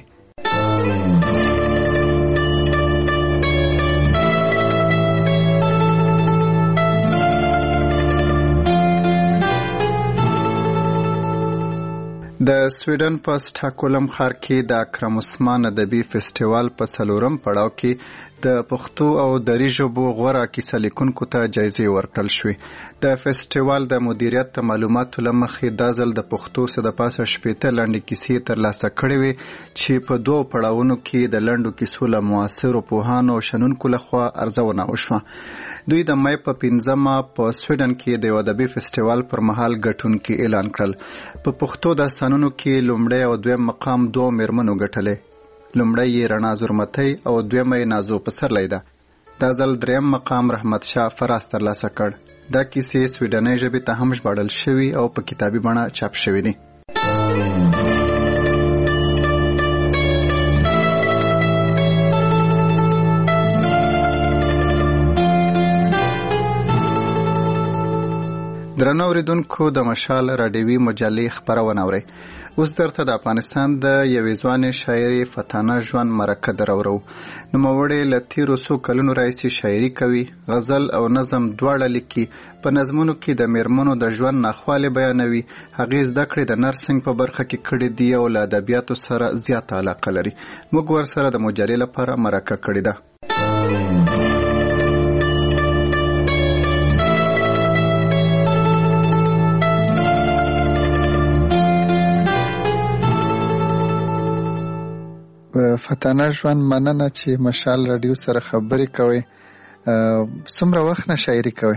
Speaker 3: د سویډن په سټاکولم ښار کې د اکرم عثمان ادبي فیسټیوال په 4م پړاو کې د پښتو او دری ژبو غوره کیسه لیکونکو ته جایزې ورکړل شوې. د فیسټیوال د مدیریت معلوماتو له مخې دا ځل د پښتو څخه د پاسه 18 لنډې کیسې ترلاسه کړې وې چې په 2 پړاوونو کې د لنډو کیسو له معاصرو پوهانو او شنونکو لخوا ارزونه وشوه. دوی د مې په 15مه په سویډن کې د ادبي فیسټیوال پر مهال ګټونکي اعلان کړل. په پښتو داستانونو کې لومړی او دویم مقام 2 میرمنو ګټلې. لومړی یې رڼا زرمتۍ او دویمه یې نازو پسرلی ده. دا ځل دریم مقام رحمت شاه فراز ترلاسه کړ. دا کیسې سویډنۍ ژبې ته هم ژباړل شوي او په کتابي بڼه چاپ شوي دي. درنو اوریدونکو د مشال راډیوي مجلې خبرونه اورئ. اوس درته د افغانستان د یوې ځوانې شاعرې فتانه ژوند مرکه درورو. نوموړې له تیرو څو کلونو راهیسې شاعري کوي، غزل او نظم دواړه لیکي. په نظمونو کې د میرمنو د ژوند ناخواله بیانوي. هغې زده کړې د نرسنګ په برخه کې کړې دي او له ادبیاتو سره زیاته علاقه لري. موږ ورسره د مجلې لپاره مرکه کړې ده. فتانه ژوند، مننه چې مشال رادیو سره خبرې کوي. څومره وخت نه شاعري کوي؟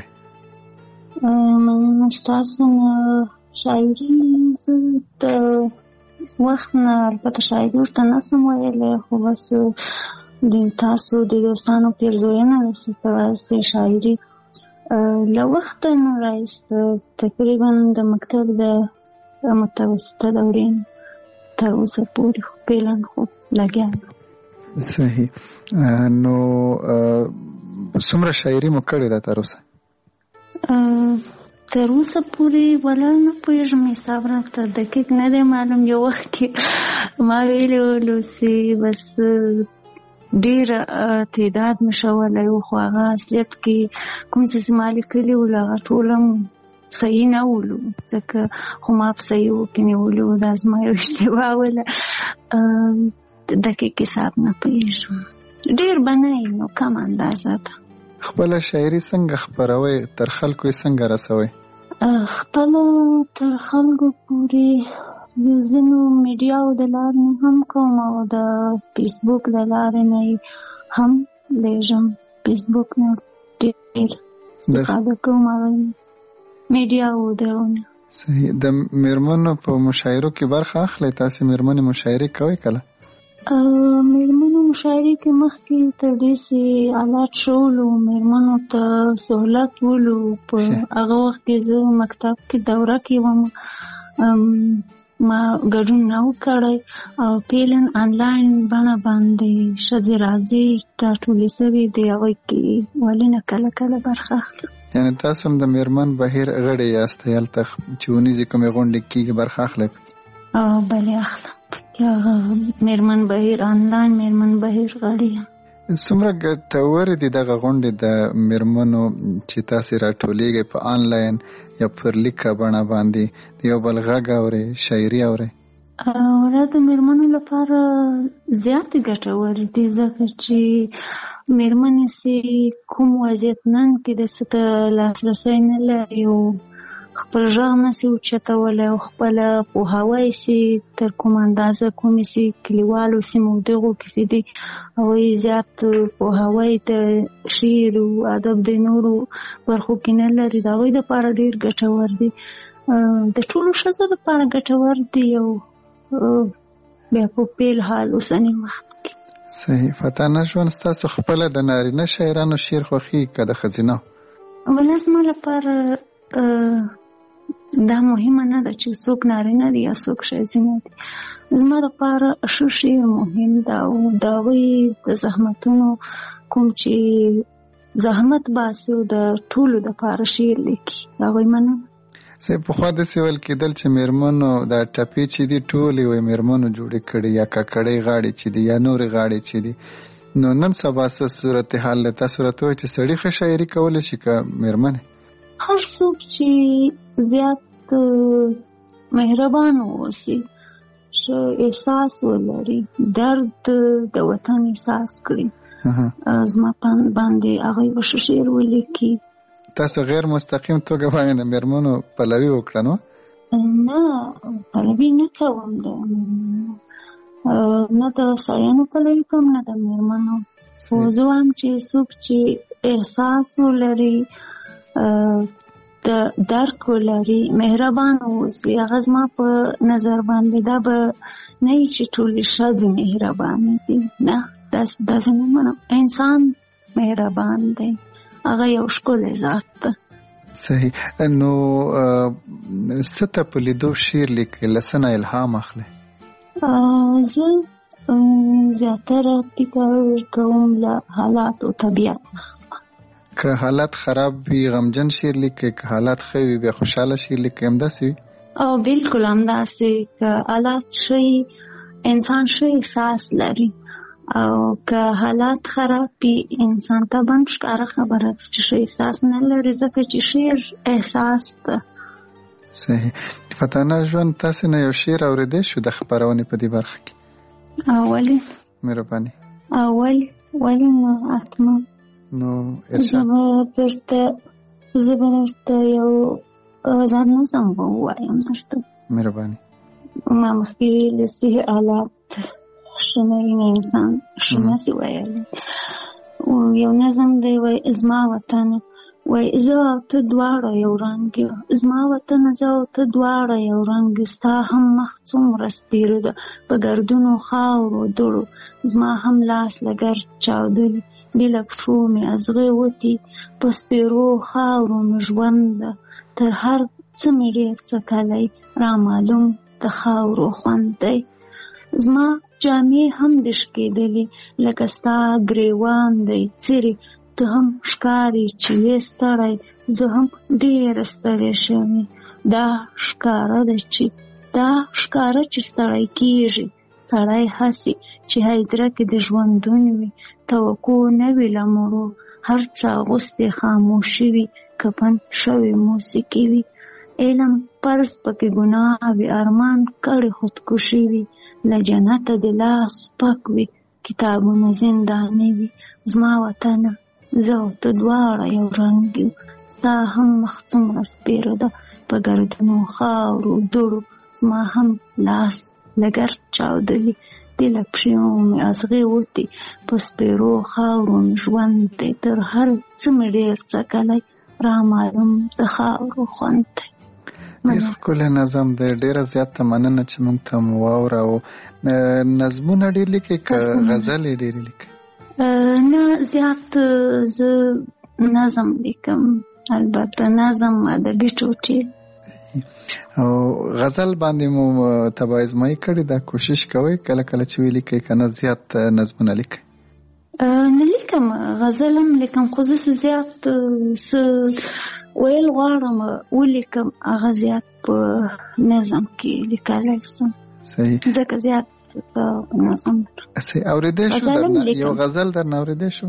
Speaker 7: مننه ستاسو نه شاعري زه د وخت نه البته شاعري ورته نسم ویلی، خو بس د تاسو د دوستانو پیرزوینه داسې شاعري له وخته نه راایسته تقریبا د مکتب د متوسطه دورې تر اوسه پورې فعلا خو لګیا. صحیح. نو څومره شاعري مو کړې ده تر اوسه؟ تر اوسه پورې ولا نه پوهېږم، حساب راته دقیق نه دی معلوم. یو وخت کې ما ویلي ولو چې بس ډېر تعداد مې شولی و، خو هغه اصلیت کې کوم څه چې ما لیکلي ول هغه ټول هم صحیح نه ولو، ځکه خو ما په صحیحو کې نیولي و. دا زما یو اشتباه وله، دقیق حساب نه پوهېږم. ډېر به نه وي، نو کم اندازه ده. خپله شاعري څنګه خپروئ؟ تر خلکو یې څنګه رسوئ؟ خپله تر خلکو پورې د ځینو میډیاو د لارې نه هم کوم او د فیسبوک د لارې نه هم لیږم. فیسبوک نه ډېر استفاده کوم او میډیاو دونه. صحیح. د میرمنو په مشاعرو کې برخه اخلئ؟ تاسې میرمنې مشاعرې کوئ کله؟ میرمنو مشاعرې کې مخکې تر دې چې آلات شولو میرمنو ته سهولت ولو. په هغه وخت کې زه مکتب کې دوره کې وم ما ګډون نه وکړی او پیلن آنلاین بڼه باندې ښځې راځي راټولې سوي د هغوی کې ولې نه کله کله برخه اخلم.
Speaker 3: یعنې تاسو هم د میرمن بهیر غړی یاستئ هلته چې ونیزې کومې غونډې کېږي برخه اخلئ؟
Speaker 7: بلې اخلم. میرمن بهیر آنلاین میرمن بهیر غړی یم.
Speaker 3: څومره ګټورې دي دغه غونډې د میرمنو چې تاسې راټولېږئ په آنلاین یا پر لیکه بڼه باندې د یو بل غږ اورئ، شاعري اورئ؟
Speaker 7: دا د میرمنو لپاره زیاتې ګټورې دي ځکه چې میرمنې چې کوم وضعیت نن کې د څه ته لاسرسی نه لري او خپل غږ نشي اوچتولی او خپله پوهاوی چې تر کومه اندازه کومې چې کلیوالو سیمو دغو کې چې دي هغوی زیات پوهاوی د شعر او ادب د نورو برخو کې نه لري. د هغوی دپاره ډېر ګټور دي، د ټولو ښځو دپاره ګټور دي او بیا په پیل حال اوسني وخت کې.
Speaker 3: صحیح. فتانه ژوند ستاسو خپله د نارینه شاعرانو شعر خوښي که د ښځینه؟
Speaker 7: ولا زما لپاره دا مهمه نه ده چې څوک نارینه دي یا څوک ښځینه دي. زما لپاره ښه شعر مهم ده او د هغوی د زحمتونو کوم چې زحمت باسي او د ټولو دپاره شعر لیکي د هغوی مننه.
Speaker 3: پخوا داسې ویل کېدل چې میرمنو دا ټپې چې دي ټولې وایي میرمنو جوړې کړي یا ککړۍ غاړې چې دي یا نورې غاړې چې دي. نو نن سبا څه صورتحال دی؟ تاسو راته وایئ چې سړي ښه شاعري کولی شي که میرمنې؟
Speaker 7: هر څوک چې زیات مهربان واوسي، ښه احساس ولري، درد د وطن احساس کړي، زما باندې هغوی به ښه شعر ولیکي.
Speaker 3: تاسو غیر مستقیم توګه باندې د میرمنو پلوي وکړه نو؟
Speaker 7: نه، پلوي نه کوم د میرمنو، نه د سړیانو پلوي کوم نه د میرمنو. خو زه وایم چې څوک چې احساس ولري، درک ولري، مهربان اوسي، هغه زما په نظر باندې دا به نه وي چې ټولې ښځې مهربانې دي. نه، داسې نه منم. انسان مهربان دی، هغه یو ښکلی ذات ده.
Speaker 3: صحیح. نو څه ته په لیدو شعر لیکئ؟ له څه نه الهام اخلئ؟
Speaker 7: زه زیاتره فکر کوم له حالات او طبیعت.
Speaker 3: که حالات خراب وي غمجن شعر لیکئ، که حالات ښه وي بیا خوشحاله شعر لیکئ، همداسې وي؟
Speaker 7: بلکل همداسې. که حالات ښه وي انسان ښه احساس لري او که حالات خراب وي انسان ته به هم ښکاره خبره ده چې ښه احساس نه لري، ځکه چې شعر احساس ده.
Speaker 3: صحیح. فتانه ژوند تاسې نه یو شعر اورېدی شو د خپرونې په دې برخه کې؟
Speaker 7: ولې؟
Speaker 3: مهرباني.
Speaker 7: ولې نه، حتما.
Speaker 3: نو
Speaker 7: زه به درته یو آزاد نظم به ووایم درته.
Speaker 3: مهرباني.
Speaker 7: ما مخکې ویلي صحیح حالات ښه نه وي نه انسان ښه نسي ویلی. یو نظم دی وایي زما وطنه، وایي زه او ته دواړه یو رنګ یو، زما وطنه زه او ته دواړه یو رنګ یو، ستا هم مخ څومره سپېره ده په ګردونو خاورو دوړو، زما هم لاس له ګرد چاودلي دي له پښو مې ازغې وتي په سپېرو خاورو مې ژوند ده، تر هر څه مې ډېر څه کلی را معلوم د خاورو خوند دی، زما جامې هم د شکېدلې لکه ستا ګریوان دی څیرې، ته هم ښکارې چې یې ستړی، زه هم ډېره ستړې شوې، دا ښکاره چې ستړی کېږي سړی هسې چې هیدره کې د ژوندون وي، توقع نه وي له مړو، هر څه اغوستې خاموشي وي، کفن شوې موسیقي وي، علم فرض پکې ګناه وي، ارمان کړې خودکشي وي، له جنته د لاس سپک وي، کتابونه زنداني وي، زما وطنه زه او ته دواړه یو رنګ یو، ستا هم مخ څومره سپېره ده په ګردونو خاورو دوړو، زما هم لاس له ګرد چاودلي دي له پښو مې ازغې وتې په سپېرو خاورو مې ژوند دی، تر هر څه مې ډېر څه کلی را معلوم د خاورو خوند دی.
Speaker 3: ډېر ښکلی نظم دی، ډېره زیاته مننه چې موږ ته مو واوراو. نظمونه ډېر لیکئ که غزلې ډېرې لیکئ؟
Speaker 7: نه، زیات زه نظم لیکم، البته نظم ادبي ټوټې.
Speaker 3: او غزل باندې مو تبایزمای کړی دا کوشش کوي کله کله چې ولیکي کنه زیات نظمونه لیکي
Speaker 7: نه لیکم غزل هم لیکم خو زه زیات ویل غواړم ولیکم هغه زیات په نظم کې لیکلی سم
Speaker 3: صحیح
Speaker 7: ځکه زیات نظم
Speaker 3: صحیح اوریدې شو درنه یو غزل درنه اوریدې شو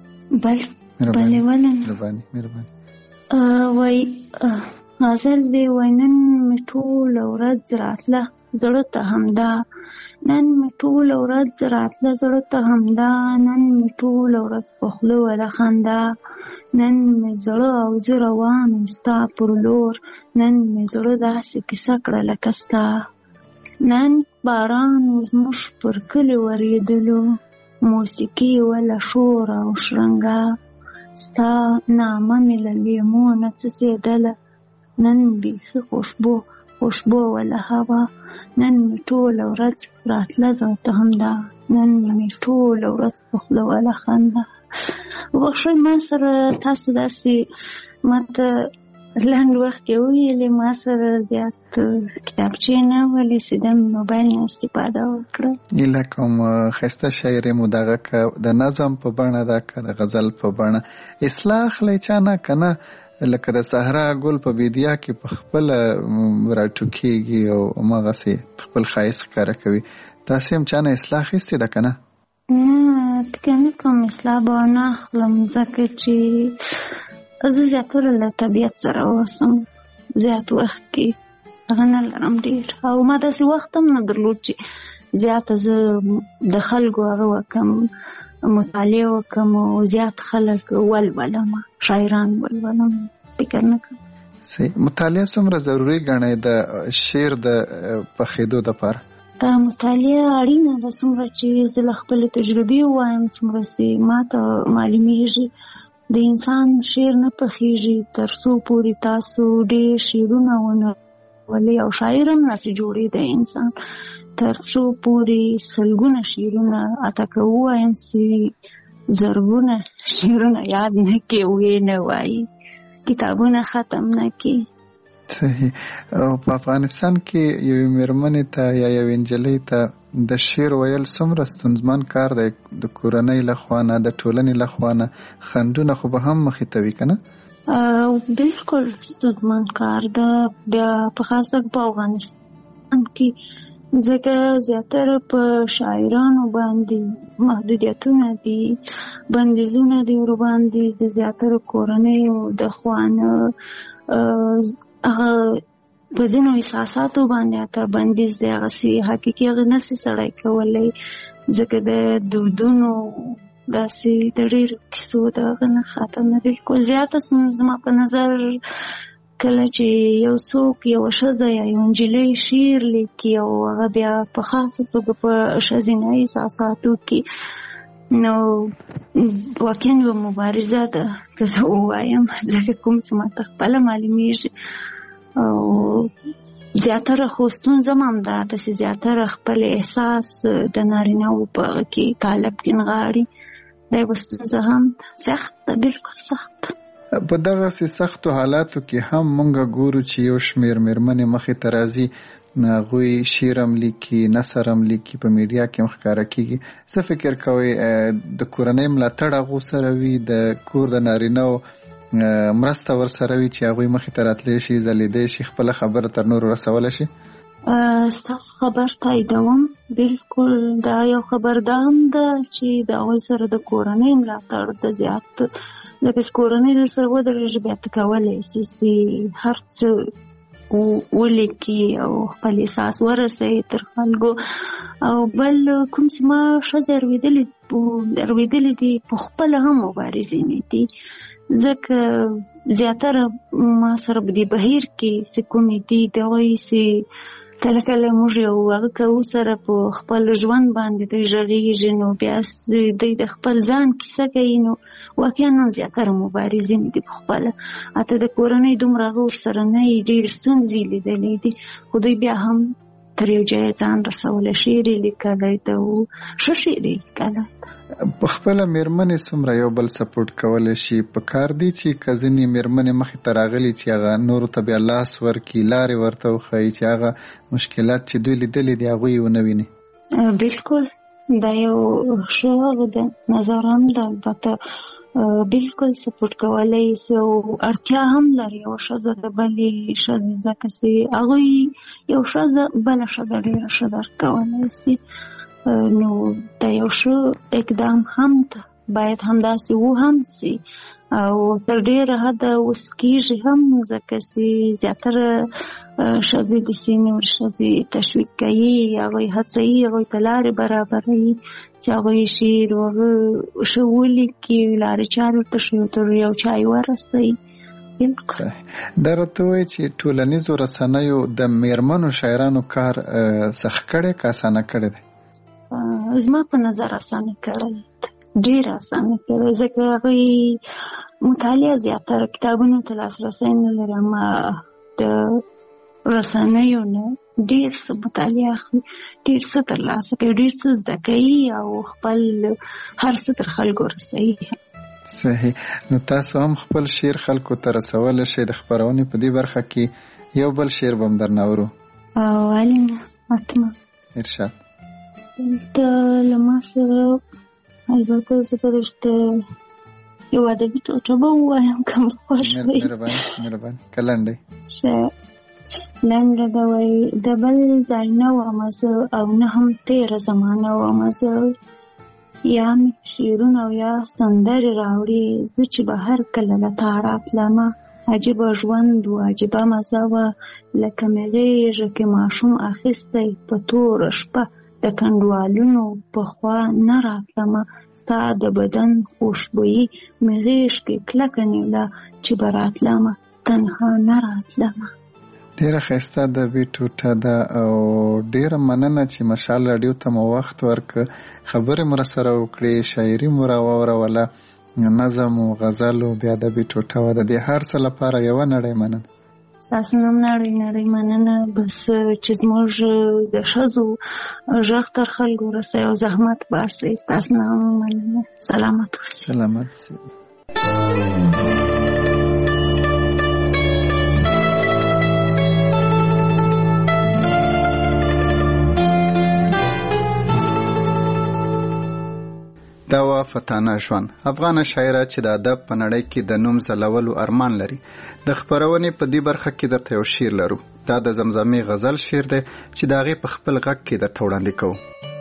Speaker 7: بله
Speaker 3: مهرباني
Speaker 7: وای غزل دی وای نن مې ټوله ورځ راتله زړه ته همدا نن مې ټوله ورځ راتله زړه ته همدا نن مې ټوله ورځ په خوله وله خندا نن مې زړه او زه روان یم ستا پر لور نن مې زړه داسې کیسه کړه لکه ستا نن باران زموږ پر کلي ورېدلو موسیقي وله شور او شرنګا ستا نامه مې له لیمو نه څڅېدله نن بیخي خوشبو وله هوا نن مې ټوله ورځ راتله زړه ته همدا نن مې ټوله ورځ په خوله وله خندا وبخښئ ما سره تاسو داسې ماته لنډ وخت کې وویلې ما سره زیات کتابچې نه ولیسې د موبایل نه استفاده وکړه
Speaker 3: هیله کوم ښایسته شاعر مو دغه که د نظم په بڼه ده که د غزل په بڼه اصلاح اخلی چا نه که نه لکه د صحرا ګل په بیدیا کې په خپله راټوکېږي او هماغسې خپل ښایست ښکاره کوي تاسې هم چا نه اصلاح اخیستې ده که نه
Speaker 7: فکر نه کوم اصلاح به ونه اخلم ځکه چې زه زیاتره له طبیعت سره اوسم زیات وخت کې هغه نه لرم ډېر او ما داسې وخت هم نه درلود چې زیاته زه د خلکو هغه وکړم مطالعه وکړم او زیات خلک ولولم شاعران ولولم فکر نه کوم
Speaker 3: صحیح مطالعه څومره ضروري ګڼئ د شعر د پخېدو دپاره
Speaker 7: مطالعه اړینه ده څومره چې زه له خپلې تجربې ووایم څومره چې ما ته معلومیږي د انسان شعر نه پخېږي تر څو پورې تاسو ډېر شعرونه ونه ولې او شاعر هم نسي جوړېدی انسان تر څو پورې سلګونه شعرونه اته که ووایم چې زرګونه شعرونه یاد نه کړي ویې نه وایي کتابونه ختم نه کړي
Speaker 3: صحیح او په افغانستان کې یوې مېرمنې ته یا یوې نجلۍ ته د شعر ویل څومره ستونزمن کار دی د کورنۍ لخوا نه د ټولنې لخوا نه خنډونه خو به هم مخې ته وي که نه
Speaker 7: بلکل ستونزمن کار ده بیا په خاصه په افغانستان کې ځکه زیاتره په شاعرانو باندې محدودیتونه دي بندیزونه دي ورباندې د زیاتره کورنیو د خوا نه هغه په ځینو احساساتو باندې اته بندیز دی هغسې حقیقي هغه نسي سړی کولی ځکه د دودونو داسې د ډېرو کیسو د هغه نه ختم نه بلکل زیاته زما په نظر کله چې یو څوک یوه ښځه یا یو نجلۍ شعر لیکي او هغه بیا په خاصه توګه په ښځینه احساساتو کې نو واقعا یوه مبارزه ده که زه ووایم ځکه کوم چې ماته خپله معلومیږي او زیاتره خو ستونزه هم همدا ده چې زیاتره خپل احساس د نارینه‌وو په هغه کې قالب کې نغاړي دا یوه ستونزه هم سخت ده بلکل سخت ده
Speaker 3: په دغسې سختو حالاتو کې هم مونږ ګورو چې یو شمېر مېرمنې مخې ته راځي هغوی شعر هم لیکي نثر هم لیکي په میډیا کې هم ښکاره کېږي څه فکر کوئ د کورنۍ ملاتړ هغو سره وي د کور د نارینه‌و مرسته ورسره وي چې هغوی مخې ته راتلی شي ځلېدی شي خپله خبره تر نورو رسولی شي
Speaker 7: ستاسو خبر تاییدوم بلکل دا یو خبر دا هم ده چې د هغوی سره د کورنۍ ملاتړ د زیات لکه چې کورنۍ در سره ودرېږي بیا ته کولی شي چې هر څه ولیکي او خپل احساس ورسوي تر خلکو او بل کوم چې ما ښځې اورېدلي دي په خپله هم مبارزې نه دي ځکه زیاتره ما سره په دې بهیر کې چې کومې دي د هغوی چې کله کله موږ یو هغه کوو سره په خپل ژوند باندې دوی غږېږي نو بیا دوی د خپل ځان کیسه کوي نو واقعا هم زیاتره مبارزې نه دي په خپله حتی د کورنۍ دومره هغه ورسره نه یي ډېرې ستونزې لیدلې دي خو دوی بیا هم تر یو ځای ځان رسولی. شعر یې لیکلی ده او ښه شعر یې لیکلی.
Speaker 3: په خپله مېرمنې څومره یو بل سپورټ کولی شي؟ په کار دی چې که ځینې مېرمنې مخې ته راغلي چې هغه نورو ته بیا لاس ورکړي، لارې ورته وښایي چې هغه مشکلات چې دوی لیدلي دي هغوی یې ونه ویني.
Speaker 7: بالکل دا یو ښه ده، نظر هم ده. البته بالکل سپورټ کولی شي او اړتیا هم لري یو ښځه د بلې ښځې، ځکه چې هغوی یو ښځه بله ښځه ډېره ښه درک کولی شي. نو دا یو ښه اقدام هم ده، باید همداسې و هم شي او تر ډېره حده اوس کېږي هم، ځکه چې زیاتره ښځې داسې نورې ښځې تشویق کوي، هغوی هڅوي، هغوی ته لارې برابروي چې هغوی شعر هغه ښه ولیکي، لارې چارې ورته ښیي، تر یو چای ورسوي. بالکل
Speaker 3: دا راته وایي چې ټولنیزو رسنیو د مېرمنو شاعرانو کار سخت کړی که اسانه کړی دی؟
Speaker 7: زما په نظر اسانه کړی، ډېر اسانه کړی، ځکه هغوی مطالعه زیاتره کتابونو ته لاسرسی نه لري، اما د رسنیو نه ډېر څه مطالعه اخلي، ډېر څه ترلاسه کوي، ډېر څه زده کوي او خپل هر څه تر خلکو رسوي.
Speaker 3: صحیح. نو تاسو هم خپل شعر خلکو ته رسولی شئ. د خپرونې په دې برخه کې یو بل شعر به هم درنه اورو.
Speaker 7: ولې نه، حتما.
Speaker 3: ارشاد.
Speaker 7: دلته له ما سره البته زه به درته یو ادبي ټوټه به ووایم که مو خوښ وي.
Speaker 3: مهرباني که لنډه
Speaker 7: ښه لنډه ده. وایي د بل ځای نه ومه زه او نه هم تېره زمانه ومه زه، یا مې شعرونه او یا سندرې راوړي زه چې به هر کله له تا راتلمه. عجیبه ژوند و عجیبه مزه وه، لکه مې غېږه کې ماشوم اخیستی په توره شپه د کنډوالونو په خوا نه راتلمه. ستا د بدن خوشبویي مې غېږ کې کلکه نیوله چې به راتلمه، تنها نه راتلمه.
Speaker 3: ډېره ښایسته ادبي ټوټه ده او ډېره مننه چې مشال راډیو ته مو وخت ورکړ، خبرې مو راسره وکړې، شاعري مو راواوروله، نظم و غزل و بیا ادبي ټوټه وه. د دې هر څه لپاره یوه نړۍ مننه.
Speaker 7: ستاسو نه هم نړۍ مننه، بس چې زموږ د ښځو غږ تر خلکو رسوي او زحمت باسئ. ستاسو نه هم مننه. سلامت اوسئ.
Speaker 3: سلامت اوسئ. دا وا فتانه ژوند، افغانه شاعره چې د ادب په نړۍ کې د نوم ځلولو ارمان لري. د خپرونې په دې برخه کې درته یو شعر لرو. دا د زمزمې غزل شعر دی چې د هغې په خپل غږ کې درته وړاندې کوو.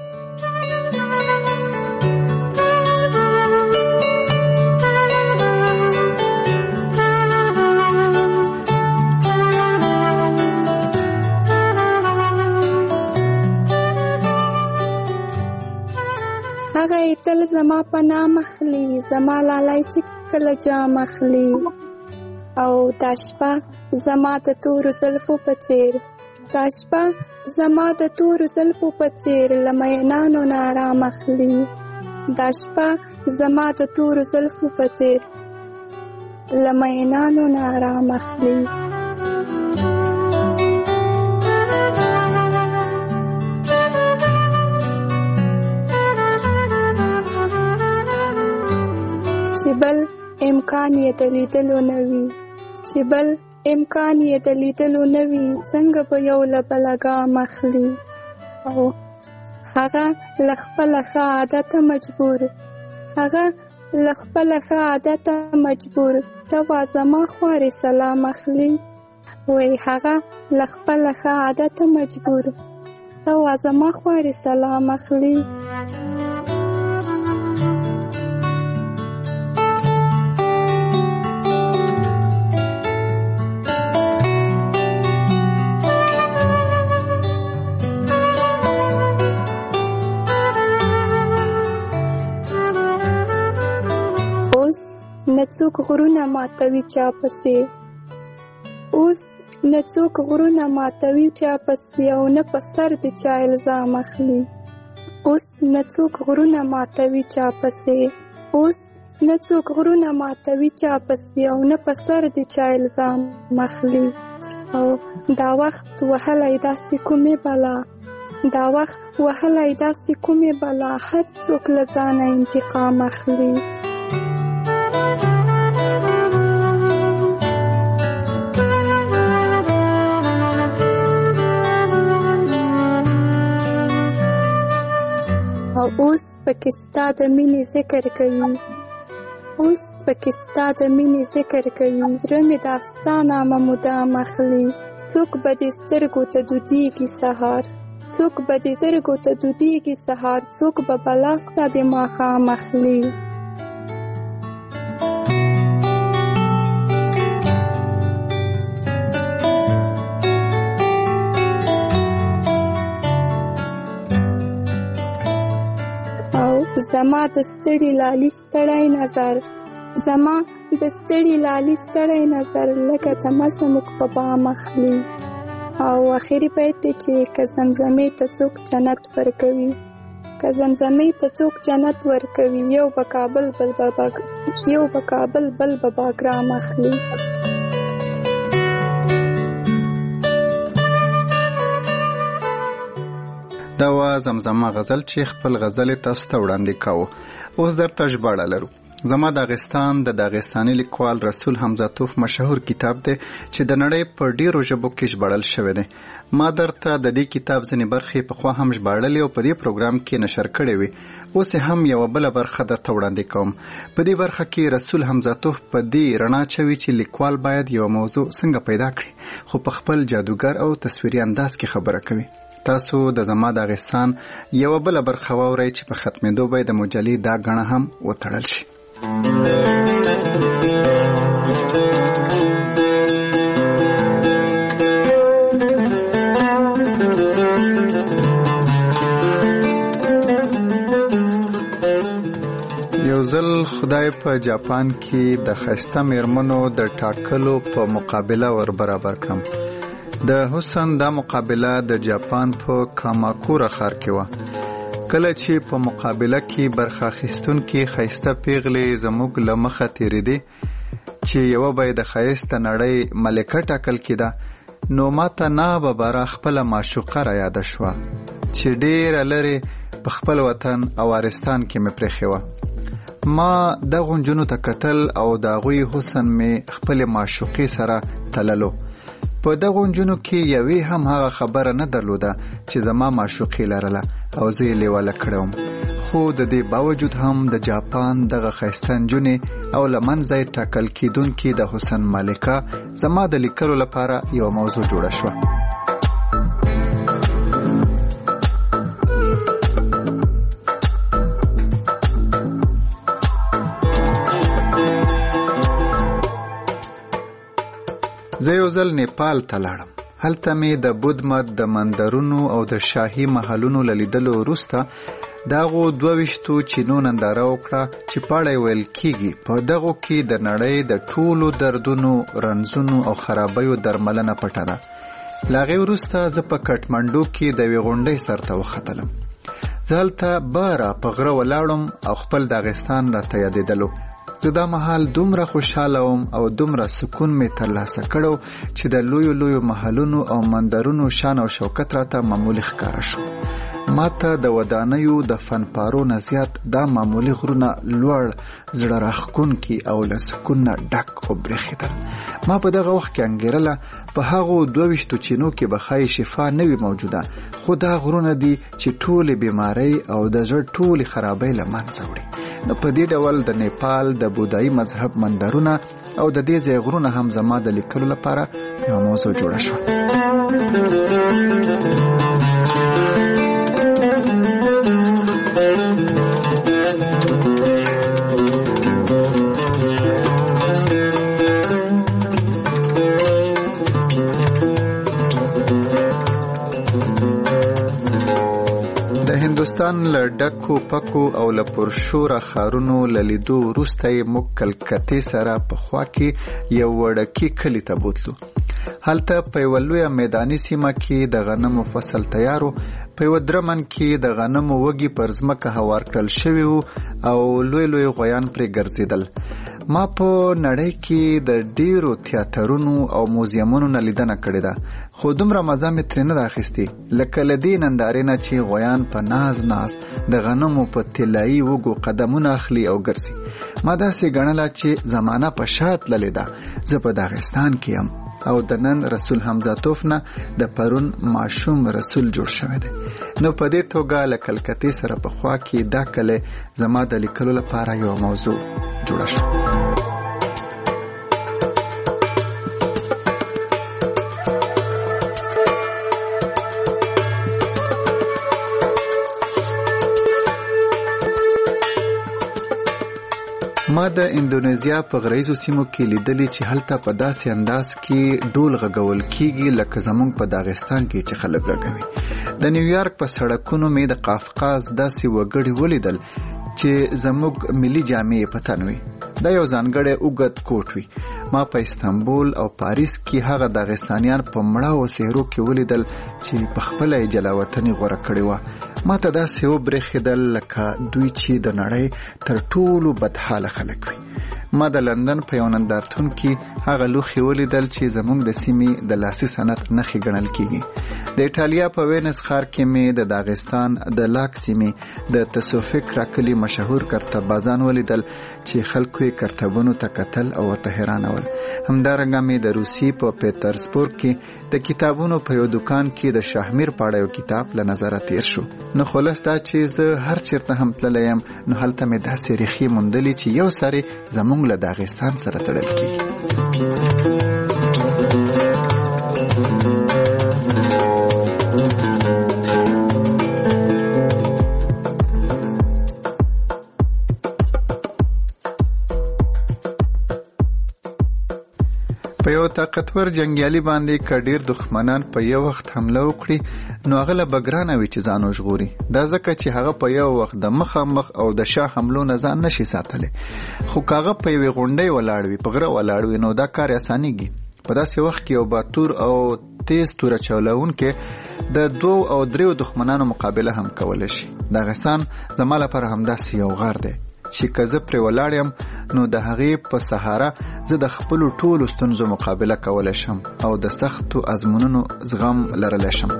Speaker 6: هغه تل زما په نام اخلي، زما لالای چې کله جام اخلي، او دا شپه زما د تورو زلفو په څیر، دا شپه زما د تورو زلفو په څیر له مینانو نه آرام اخلي، دا شپه زما د تورو زلفو په څیر له مینانو نه آرام اخلي. چې بل امکان یې د لیدلو نه وي، چې بل امکان یې د لیدلو نه وي، څنګه به یو له بله ګام اخلي، او هغه له خپله ښه عادته مجبور، هغه له خپله ښه عادته مجبور، ته وا زما خوارې سلام اخلي، وایي هغه له خپله ښه عادته مجبور، ته وا زما خوارې سلام اخلي. نڅوک غرونه ماتوي چا پسې، اوس نڅوک غرونه ماتوي چا پسې، او نه په سر د چا الزام اخلي، اوس نڅوک غرونه ماتوي چا پسې، اوس نڅوک غرونه ماتوي چا پسې، او نه په سر د چا الزام اخلي، او دا وخت وهلی داسې کومې بلا، دا وخت وهلی داسې کومې بلا، هر څوک له ځانه انتقام اخلي. او اوس پکې ستا د مینې ذکر کوي، اوس پکې ستا د مینې ذکر کوي، زړه مې دا ستا نامه مدام اخلي. څوک به دې سترګو ته دودیږي سهار، څوک به دې سترګو ته دودیږي سهار، څوک به بلا ستا د ماښام اخلي. زما د ستړي لالي ستړی نظر، زما د ستړي لالي ستړی نظر، لکه تمه زموږ په بام اخلي. او اخري بیت دی چې که زمزمې ته څوک جنت ورکوي، که زمزمې ته څوک جنت ورکوي، یو به کابل بل به باګرام اخلي.
Speaker 3: دا وا زمزمه غزل چې خپل غزل تاسو ته وړاندې کاوه. اوس درته ژباړه لرو. زما داغستان د داغستاني لیکوال رسول حمزه توف مشهور کتاب دی چې د نړۍ په ډیرو ژبو کې ژباړل شوی دی. ما درته د دې کتاب ځینې برخې پخوا هم ژباړلې او په دې پروګرام کې نشر کړې وې. اوس هم یوه بله برخه درته وړاندې کوم. په دې برخه کې رسول حمزه توف په دې رڼا چوي چې لیکوال باید یوه موضوع څنګه پیدا کړي، خو په خپل جادوګر او تصویري انداز کې خبره کوي. تاسو د زما داغستان یوه بله برخه واورئ چې په ختمېدو به د مجلې دا ګڼه هم وتړل شي. یو ځل خدای په جاپان کې د ښایسته میرمنو د ټاکلو په مقابله ور برابر کړم. د حسن دا مقابله د جاپان په کاماکورا ښار کې وه. کله چې په مقابله کې برخه اخیستونکي ښایسته پیغلې زموږ له مخه تېرېدې چې یوه به یې د ښایست د نړۍ ملکه ټاکل کېده، نو ماته ناببره خپله معشوقه را یاده شوه چې ډېره لرې په خپل وطن افغانستان کې مې پرېښې وه. ما دغو نجونو ته کتل او د هغوی حسن مې خپلې معشوقې سره تللو. په دغو نجونو کې یوې هم هغه خبره نه درلوده چې زما معشوقې لرله او زه یې لیواله کړی وم. خو د دې باوجود هم د جاپان دغه ښایسته نجونې او له منځه یې ټاکل کېدونکې د حسن مالکه زما د لیکلو لپاره یوه موضوع جوړه شوه. زه یو ځل نیپال ته لاړم. هلته مې د بود مت د مندرونو او د شاهي محلونو له لیدلو وروسته د هغو 22 چینو ننداره وکړه چې پاړی ویل کېږي په دغو کې د نړۍ د ټولو دردونو، رنځونو او خرابیو درملنه پټه ده. له هغې وروسته زه په کټمنډو کې د یوې غونډۍ سر ته وختلم. زه هلته باره په غره ولاړم او خپل داغستان راته یادېدلو. زه دا مهال دومره خوشحاله وم او دومره سکون مې ترلاسه کړو چې د لویو لویو محلونو او مندرونو شان او شوکت راته معمولي ښکاره شو. ما ته د ودانیو د فنپارو نه زیات دا معمولي غرونه لوړ، زړه راښکونکي او له سکون نه ډک وبرېښېدل. ما په دغه وخت کې انګېرله په هغو 22 چینو کې به ښایي شفا نه وي موجوده، خو دا غرونه دي چې ټولې بیمارۍ او د زړه ټولې خرابۍ له منځه وړي. نو په دې ډول د نیپال د بودایي مذهب مندرونه او د دې ځای غرونه هم زما د لیکلو لپاره یوه موضوع جوړه شوه. هندوستان له ډکو پکو او له پرشوره ښارونو له لیدو وروسته یې موږ کلکتې سره په خوا کې یو وړکي کلي ته بوتلو. هلته په یوه لویه میداني سیمه کې د غنمو فصل تیارو. په یوه درمن کې د غنمو وږي پر ځمکه هوار کړل شوي وو او لوی لوی غویان پرې ګرځېدل. ما په نړۍ کې د ډیرو تیاترونو او موزیمونو نه لیدنه کړې ده، خو دومره مزه مې ترې نه ده اخیستې لکه له دې نندارې نه چې غویان په ناز ناز د غنمو په طلایي وږو قدمونه اخلي او ګرځي. ما داسې ګڼله چې زمانه په شا تللې ده. زه په داغستان کې یم او د نن رسول حمزه توف نه د پرون ماشوم رسول جوړ شوی دی. نو په دې توګه له کلکتې سره په خوا کې دا کلی زما د لیکلو لپاره یو موضوع جوړه شو. ما د اندونیزیا په غریزو سیمو کې لیدلی چې هلته په داسې انداز کې ډول غږول کیږي لکه زمونږ په داغستان کې چې خلک غږوي. د نیویارک په سړکونو مې د قافقاز داسې وګړي ولیدل چې زموږ ملي جامې په تن وي. دا یو ځانګړی اوږد کوټ وي. ما په استانبول او پاریس کې هغه داغستانیان په مړاو څهرو کې ولیدل چې په خپله یې جلاوطني غوره کړې وه. ما ته داسې وبرېښېدل لکه دوی چې د نړۍ تر ټولو بدحاله خلک وي. ما د لندن په یو نندارتون کې هغه لوښي ولیدل چې زموږ د سیمې د لاسي صنعت نښې ګڼل کیږي. د ایټالیا په وینس ښار کې مې د داغستان د لاک سیمې د تسوفیک راکلي مشهور کرتبازان ولیدل چې خلکو یې کرتبونو ته کتل او ورته حیران ول. همدارنګه مې د روسیې په پیټرزبورګ کې د کتابونو په یو دکان کې د شاهمیر په اړه یو کتاب له نظره تیر شو. نو خلاص دا چې زه هر چیرته هم تللی یم نو هلته مې داسې ریښې موندلې چې یو سری زموږ له داغستان سره تړل کیږي. په یو طاقتور جنگیالي باندې که ډیر دښمنان په یو وخت حمله وکړي نو هغه له بګرانه وي چې ځان وژغوري. دا ځکه چې هغه په یو وخت د مخامخ او د شا حملو نه ځان نشي ساتلی. خو که هغه په یوې غونډۍ ولاړ وي، په غره ولاړ وي، نو دا کار اسانیږي. په داسې وخت کې یو باتور او تیز توره چلوونکی د 2 او 3 دښمنانو مقابله هم کولی شي. داغستان زما لپاره همداسې یو غار دی چې که زه پرې ولاړ یم نو د هغې په سهاره زه د خپلو ټولو ستونزو مقابله کولی شم او د سختو ازمونونو زغم لرلی شم.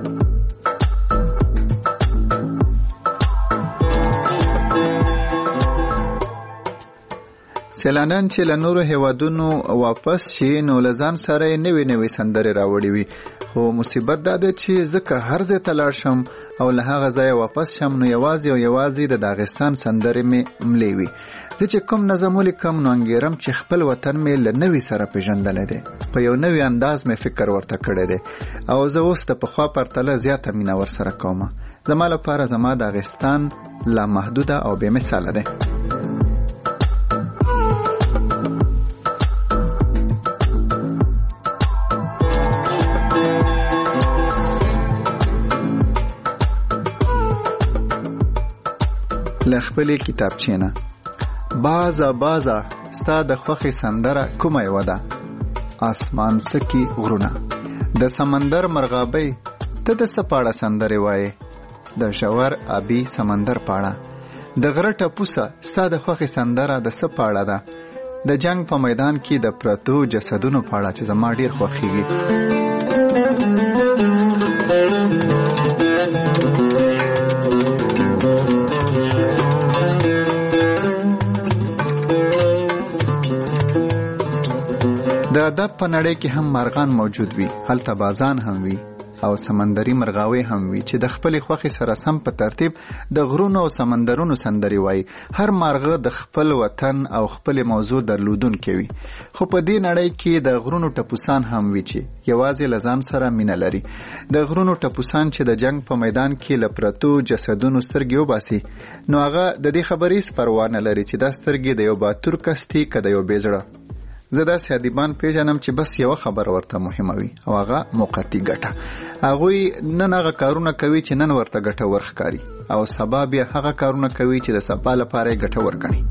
Speaker 3: سیلانیان چې له نورو هیوادونو واپس شي نو له ځان سره یې نوې نوې سندرې راوړې وي. خو مصیبت دا ده چې زه که هر ځای ته لاړ شم او له هغه ځایه واپس شم نو یوازې د داغستان سندرې مې ملې وي. زه چې کوم نظم ولیکم نو انګیرم چې خپل وطن مې له نوي سره پیژندلی دی. په یو نوي انداز مې فکر ورته کړی دی او زه اوس د پخوا پرتله زیاته مینه ورسره کوم. زما لپاره زما داغستان لامحدوده او بې مثاله دی. له خپلې کتابچې نه بازه ستا د خوښې سندره کومه یوه ده؟ آسمان سکي غرونه، د سمندر مرغابۍ ته د څه پاړه سندرې وایې؟ د ژور آبي سمندر پاړه. د غره ټپوسه ستا د خوښې سندره د څه پاړه ده؟ د جنگ په میدان کې د پرتو جسدونو پاړه چې زما ډیر خوښیږي. د ادب په نړۍ کې هم مارغان موجود وي. هلته بازان هم وي او سمندري مرغاوي هم وي چې د خپلې خوښې سره سم په ترتیب د غرونو او سمندرونو سندرې وایي. هر مارغه د خپل وطن او خپل موضوع درلودونکی وي. خو په دې نړۍ کې د غرونو ټپوسان هم وي چې یوازې له ځان سره مینه لري. د غرونو ټپوسان چې د جنگ په میدان کې له پرتو جسدونو سترګې وباسي نو هغه د دې خبرې هیڅ پروا نه لري چې دا سترګې د یو باتور کس دي که د یو بېزړه. زه داسې ادیبان پیژنم چې بس یوه خبره ورته مهمه وي او هغه موقتي ګټه. هغوی نن هغه کارونه کوي چې نن ورته ګټور ښکاري او سبا بیا هغه کارونه کوي چې د سبا لپاره یې ګټور ګڼي.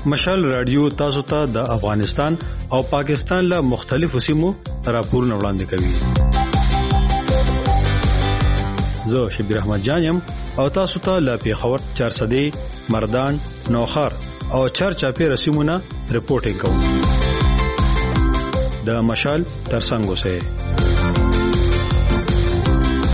Speaker 10: مشال رادیو تاسو ته د افغانستان او پاکستان له مختلفو سیمو راپورونه وړاندې کوي. زه شبیر احمد جانم او تاسو ته له پیښور 400 مردان نوخار او چرچاپی رسیمونه رپورټینګ کوم. د مشال ترڅنګ اوسئ.